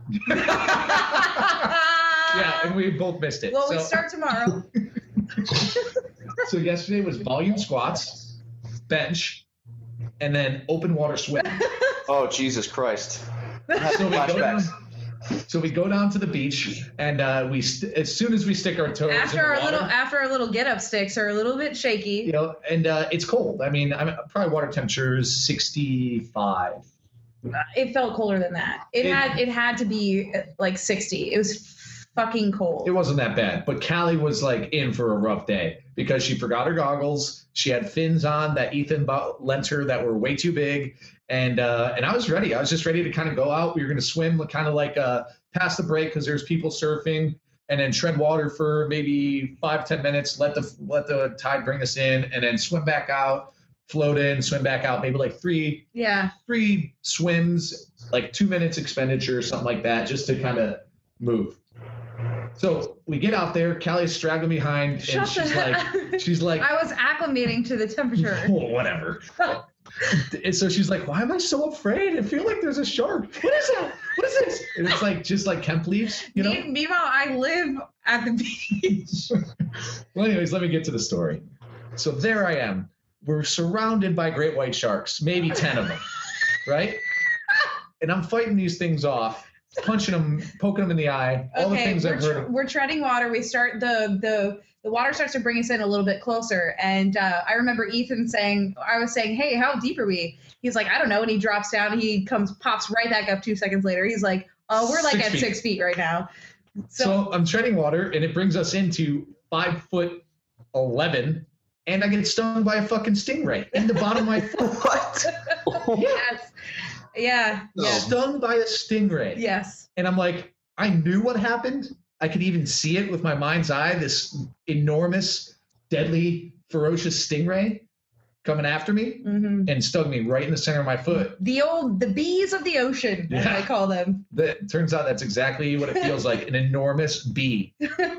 Yeah, and we both missed it. Well, so, we start tomorrow. so yesterday was volume squats, bench, and then open water swim. Oh, Jesus Christ. So we go down, Flashbacks. so we go down to the beach, and uh, we st- as soon as we stick our toes after in the our water, little after our little get up sticks are a little bit shaky. you know, and uh, it's cold. I mean, I'm probably water temperature is sixty-five. It felt colder than that. It, It- had it had to be uh, like sixty. It was fucking cold. It wasn't that bad, but Callie was like in for a rough day because she forgot her goggles. She had fins on that Ethan bought, lent her that were way too big, and uh, and I was ready. I was just ready to kind of go out. We were going to swim, kind of like uh, past the break because there's people surfing, and then tread water for maybe five ten minutes. Let the let the tide bring us in, and then swim back out, float in, swim back out. Maybe like three Yeah. three swims, like two minutes expenditure or something like that, just to kind of move. So we get out there, Callie's straggling behind, and Shut she's the like, she's like, I was acclimating to the temperature. oh, whatever. And so she's like, why am I so afraid? I feel like there's a shark. What is that? What is this? And it's like just like hemp leaves, you know? Me- Meanwhile, I live at the beach. Well, anyways, let me get to the story. So there I am. We're surrounded by great white sharks, maybe ten of them, right? And I'm fighting these things off, punching them, poking them in the eye, all the Okay, things we're, I've tr- heard. we're treading water. We start the the the water starts to bring us in a little bit closer, and uh, I remember Ethan saying, "I was saying, hey, how deep are we?" He's like, "I don't know," and he drops down. He comes, pops right back up two seconds later. He's like, "Oh, we're like Six at feet. six feet right now." So, So I'm treading water, and it brings us into five foot eleven, and I get stung by a fucking stingray in the bottom of my foot. What? yes, yeah, No. yeah, Stung by a stingray. yes. And I'm like, I knew what happened. I could even see it with my mind's eye, this enormous, deadly, ferocious stingray coming after me hmm and stung me right in the center of my foot. The old the bees of the ocean, as Yeah. I call them. That turns out that's exactly what it feels like, an enormous bee.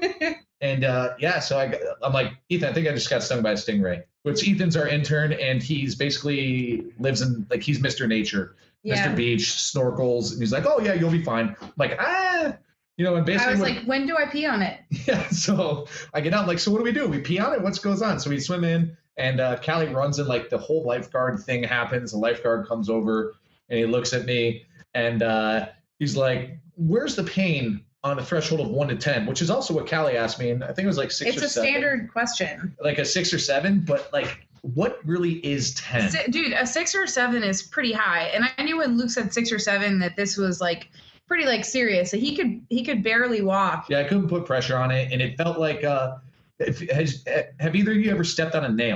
And uh, yeah, so I, I'm like, Ethan, I think I just got stung by a stingray. Which Ethan's our intern, and he's basically lives in, like, he's Mister Nature, Mister Yeah. Beach, snorkels, and he's like, oh yeah, you'll be fine. I'm like, ah, you know, and basically, I was what- like, when do I pee on it? yeah. So I get out, like, so what do we do? We pee on it? What goes on? So we swim in, and uh, Callie runs in, like, the whole lifeguard thing happens. The lifeguard comes over, and he looks at me, and uh, he's like, where's the pain on a threshold of one to ten, which is also what Callie asked me, and I think it was like six It's or a seven. standard question. Like a six or seven, but like, what really is ten? Si- Dude, a six or seven is pretty high, and I knew when Luke said six or seven that this was like pretty like serious. So he could he could barely walk. Yeah, I couldn't put pressure on it, and it felt like. Uh, if, has, have either of you ever stepped on a nail?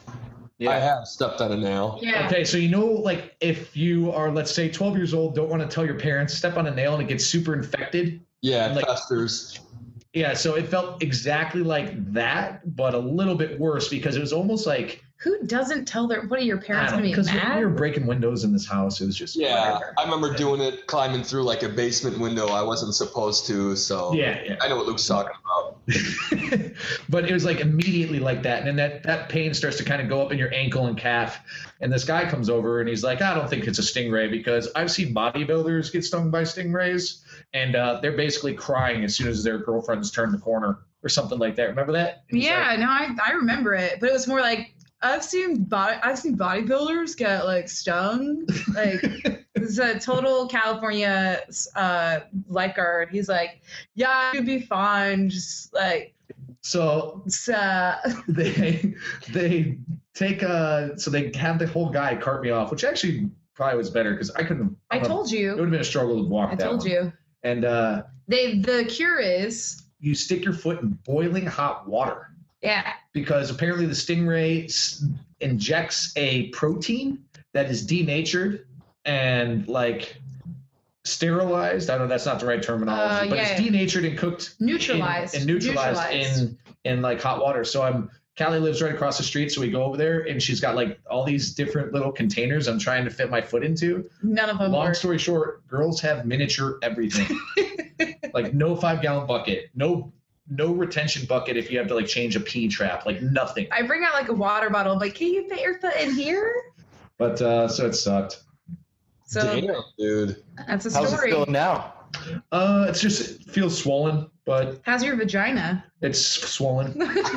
I have stepped on a nail. Yeah. Okay, so you know, like, if you are, let's say, twelve years old, don't want to tell your parents, step on a nail and it gets super infected. Yeah, it Like- festers. Yeah, so it felt exactly like that, but a little bit worse because it was almost like, Who doesn't tell their? What are your parents gonna be because mad? we were breaking windows in this house. It was just Yeah, whatever. I remember doing it, climbing through like a basement window I wasn't supposed to. So Yeah, yeah. I know what Luke's talking about. but it was like immediately like that. And then that, that pain starts to kind of go up in your ankle and calf. And this guy comes over and he's like, I don't think it's a stingray, because I've seen bodybuilders get stung by stingrays and uh, they're basically crying as soon as their girlfriends turn the corner or something like that. Remember that? Yeah, like, no, I, I remember it, but it was more like, I've seen body, I've seen bodybuilders get like stung. Like this is a total California uh, lifeguard. He's like, yeah, you'd be fine. Just like so. So they they take uh so they have the whole guy cart me off, which actually probably was better because I couldn't. I um, told you. It would have been a struggle to walk. I that told one. you. And uh, they the cure is you stick your foot in boiling hot water. Yeah. Because apparently the stingray s- injects a protein that is denatured and like sterilized. I don't know, that's not the right terminology, Uh, but yeah. it's denatured and cooked Neutralized. in, and neutralized, Neutralized. in in like hot water. So I'm Callie lives right across the street, so we go over there and she's got like all these different little containers I'm trying to fit my foot into. None of them Long work. story short, girls have miniature everything. Like no five gallon bucket, no no retention bucket if you have to like change a pee trap, like nothing. I bring out like a water bottle. I'm like, can you fit your foot in here? But uh so it sucked. So Damn, dude. that's a How's it story. feeling now? Uh it's just it feels swollen, but How's your vagina? it's swollen.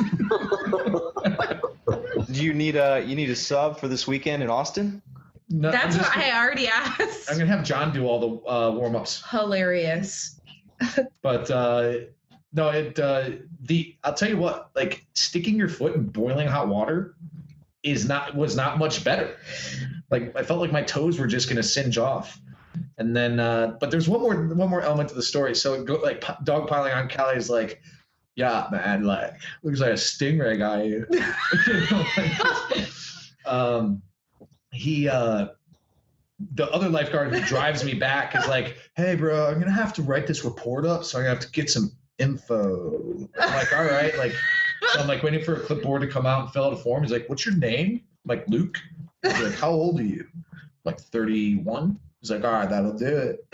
Do you need a you need a sub for this weekend in Austin? No, That's I'm just, what I already asked. I'm gonna have John do all the uh warm-ups. Hilarious. But uh no, it uh the I'll tell you what, like sticking your foot in boiling hot water is not was not much better. Like I felt like my toes were just gonna singe off. And then uh but there's one more one more element to the story. So it go like p- dog piling on Callie's like, yeah, man, like looks like a stingray guy. You know, like, um he uh the other lifeguard who drives me back is like, hey bro, I'm gonna have to write this report up, so I'm gonna have to get some info. I'm like, all right, like so I'm like waiting for a clipboard to come out and fill out a form. He's like, what's your name? I'm like, Luke. He's like, how old are you? I'm like thirty-one. He's like, all right, that'll do it.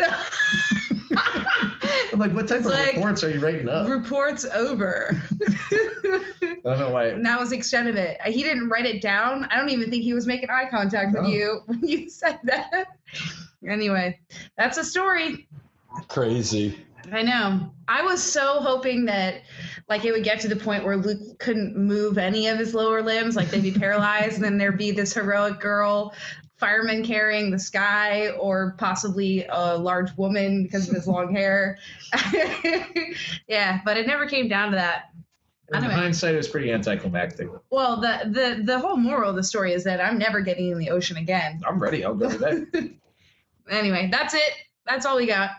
I'm like, what type It's of like, reports are you writing up? Report's over. I don't know why. And that was the extent of it. He didn't write it down. I don't even think he was making eye contact No. with you when you said that. Anyway, that's a story. Crazy. I know. I was so hoping that like it would get to the point where Luke couldn't move any of his lower limbs, like they'd be paralyzed, and then there'd be this heroic girl, fireman carrying the sky, or possibly a large woman because of his long hair. Yeah, but it never came down to that. In Anyway. hindsight, it was pretty anticlimactic. Well, the, the the whole moral of the story is that I'm never getting in the ocean again. I'm ready. I'll go today. Anyway, that's it. That's all we got.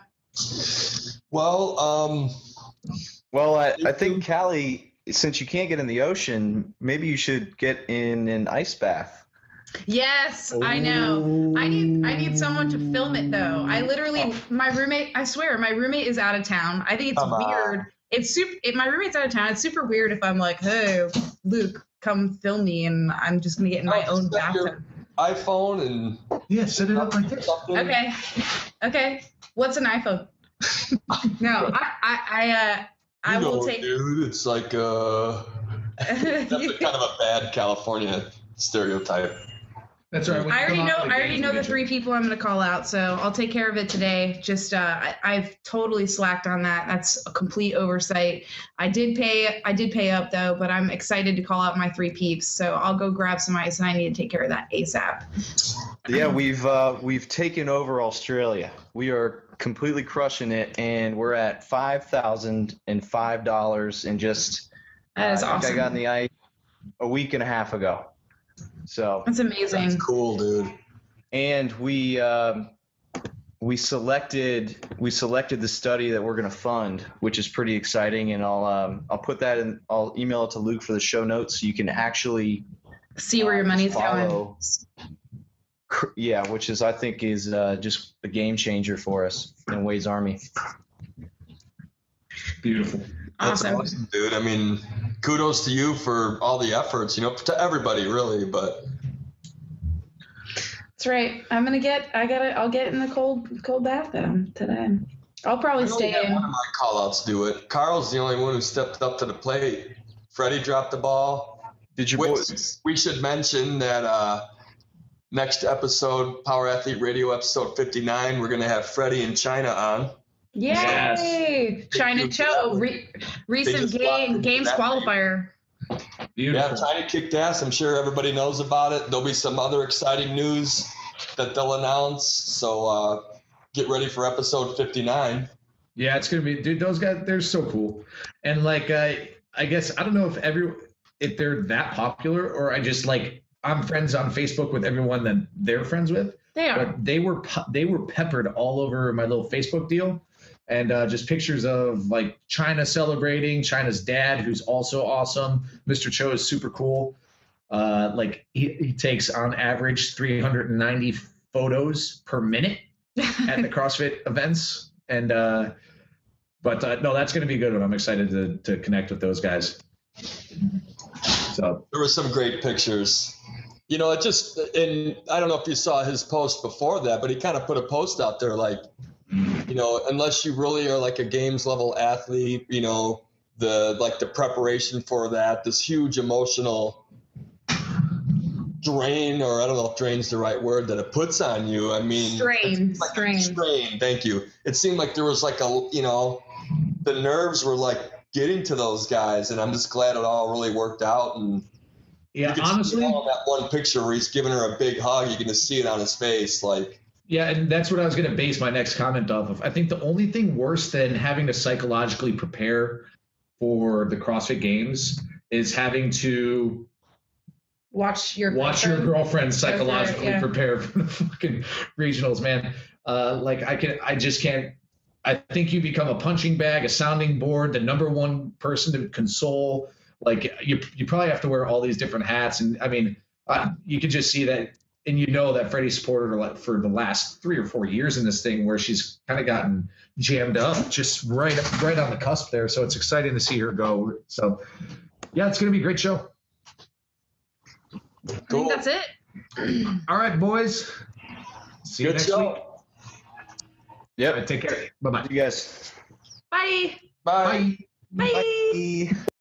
Well, um, Well, I, I think Callie, since you can't get in the ocean, maybe you should get in an ice bath. Yes, I know. I need I need someone to film it though. I literally my roommate, I swear, my roommate is out of town. I think it's Come weird. on. It's super if my roommate's out of town, it's super weird if I'm like, hey, Luke, come film me and I'm just gonna get in my Oh, own just set your- bathtub. iPhone and Yeah, set it up like this. something. Okay. Okay. What's an iPhone? No, I I I uh I You will know, take dude. It's like uh, that's a kind of a bad California stereotype. That's right. I already know. I already know the three people I'm going to call out, so I'll take care of it today. Just uh, I, I've totally slacked on that. That's a complete oversight. I did pay. I did pay up though, but I'm excited to call out my three peeps. So I'll go grab some ice, and I need to take care of that ASAP. Yeah, we've uh, we've taken over Australia. We are completely crushing it, and we're at five thousand and five dollars in just. That is uh, I think awesome. I got in the ice a week and a half ago. So That's amazing. That's cool, dude. and we um, we selected we selected the study that we're going to fund, which is pretty exciting. And I'll um, I'll put that in. I'll email it to Luke for the show notes, so you can actually See where your uh, money's going. follow- cr- Yeah, which is I think is uh, just a game changer for us in Wade's Army. Beautiful. That's Awesome. awesome, dude. I mean, kudos to you for all the efforts, you know, to everybody really, but That's right. I'm gonna get. I gotta. I'll get in the cold cold bath though today. I'll probably I only stay had in. one of my call-outs do it. Carl's the only one who stepped up to the plate. Freddie dropped the ball. Did your we, boys? we should mention that uh, next episode, Power Athlete Radio episode fifty-nine, we're going to have Freddie and China on. Yay! Yes. China Cho, re- recent just game blocked games that qualifier. Beautiful. Yeah, China kicked ass. I'm sure everybody knows about it. There'll be some other exciting news that they'll announce. So uh, get ready for episode fifty-nine. Yeah, it's gonna be, dude. Those guys, they're so cool, and like, uh, I guess I don't know if every if they're that popular, or I just like I'm friends on Facebook with everyone that they're friends with. They are. But they were pu- they were peppered all over my little Facebook deal, and uh, just pictures of like China celebrating, China's dad, who's also awesome. Mister Cho is super cool. Uh, like he, he takes on average three hundred ninety photos per minute at the CrossFit events. And uh, but uh, no, that's going to be good. And I'm excited to to connect with those guys. So There were some great pictures. You know, it just, and I don't know if you saw his post before that, but he kind of put a post out there like, you know, unless you really are like a games level athlete, you know, the like the preparation for that, this huge emotional drain, or I don't know if drain's the right word, that it puts on you. I mean, Strain, like strain. strain. Thank you. It seemed like there was like a, you know, the nerves were like getting to those guys, and I'm just glad it all really worked out. And yeah, you can honestly, see all that one picture where he's giving her a big hug. You can just see it on his face, like. yeah, and that's what I was going to base my next comment off of. I think the only thing worse than having to psychologically prepare for the CrossFit Games is having to Watch your watch your girlfriend psychologically yeah. prepare for the fucking regionals, man. Uh, like I can, I just can't. I think you become a punching bag, a sounding board, the number one person to console. Like you, you probably have to wear all these different hats, and I mean, uh, you can just see that, and you know that Freddie supported her like for the last three or four years in this thing, where she's kind of gotten jammed up, just right, right on the cusp there. So it's exciting to see her go. So yeah, it's gonna be a great show. I think that's it. All right, boys. See you Good next show. week. Yep. All right, take care. Bye-bye. You guys. Bye. Bye. Bye. Bye. Bye.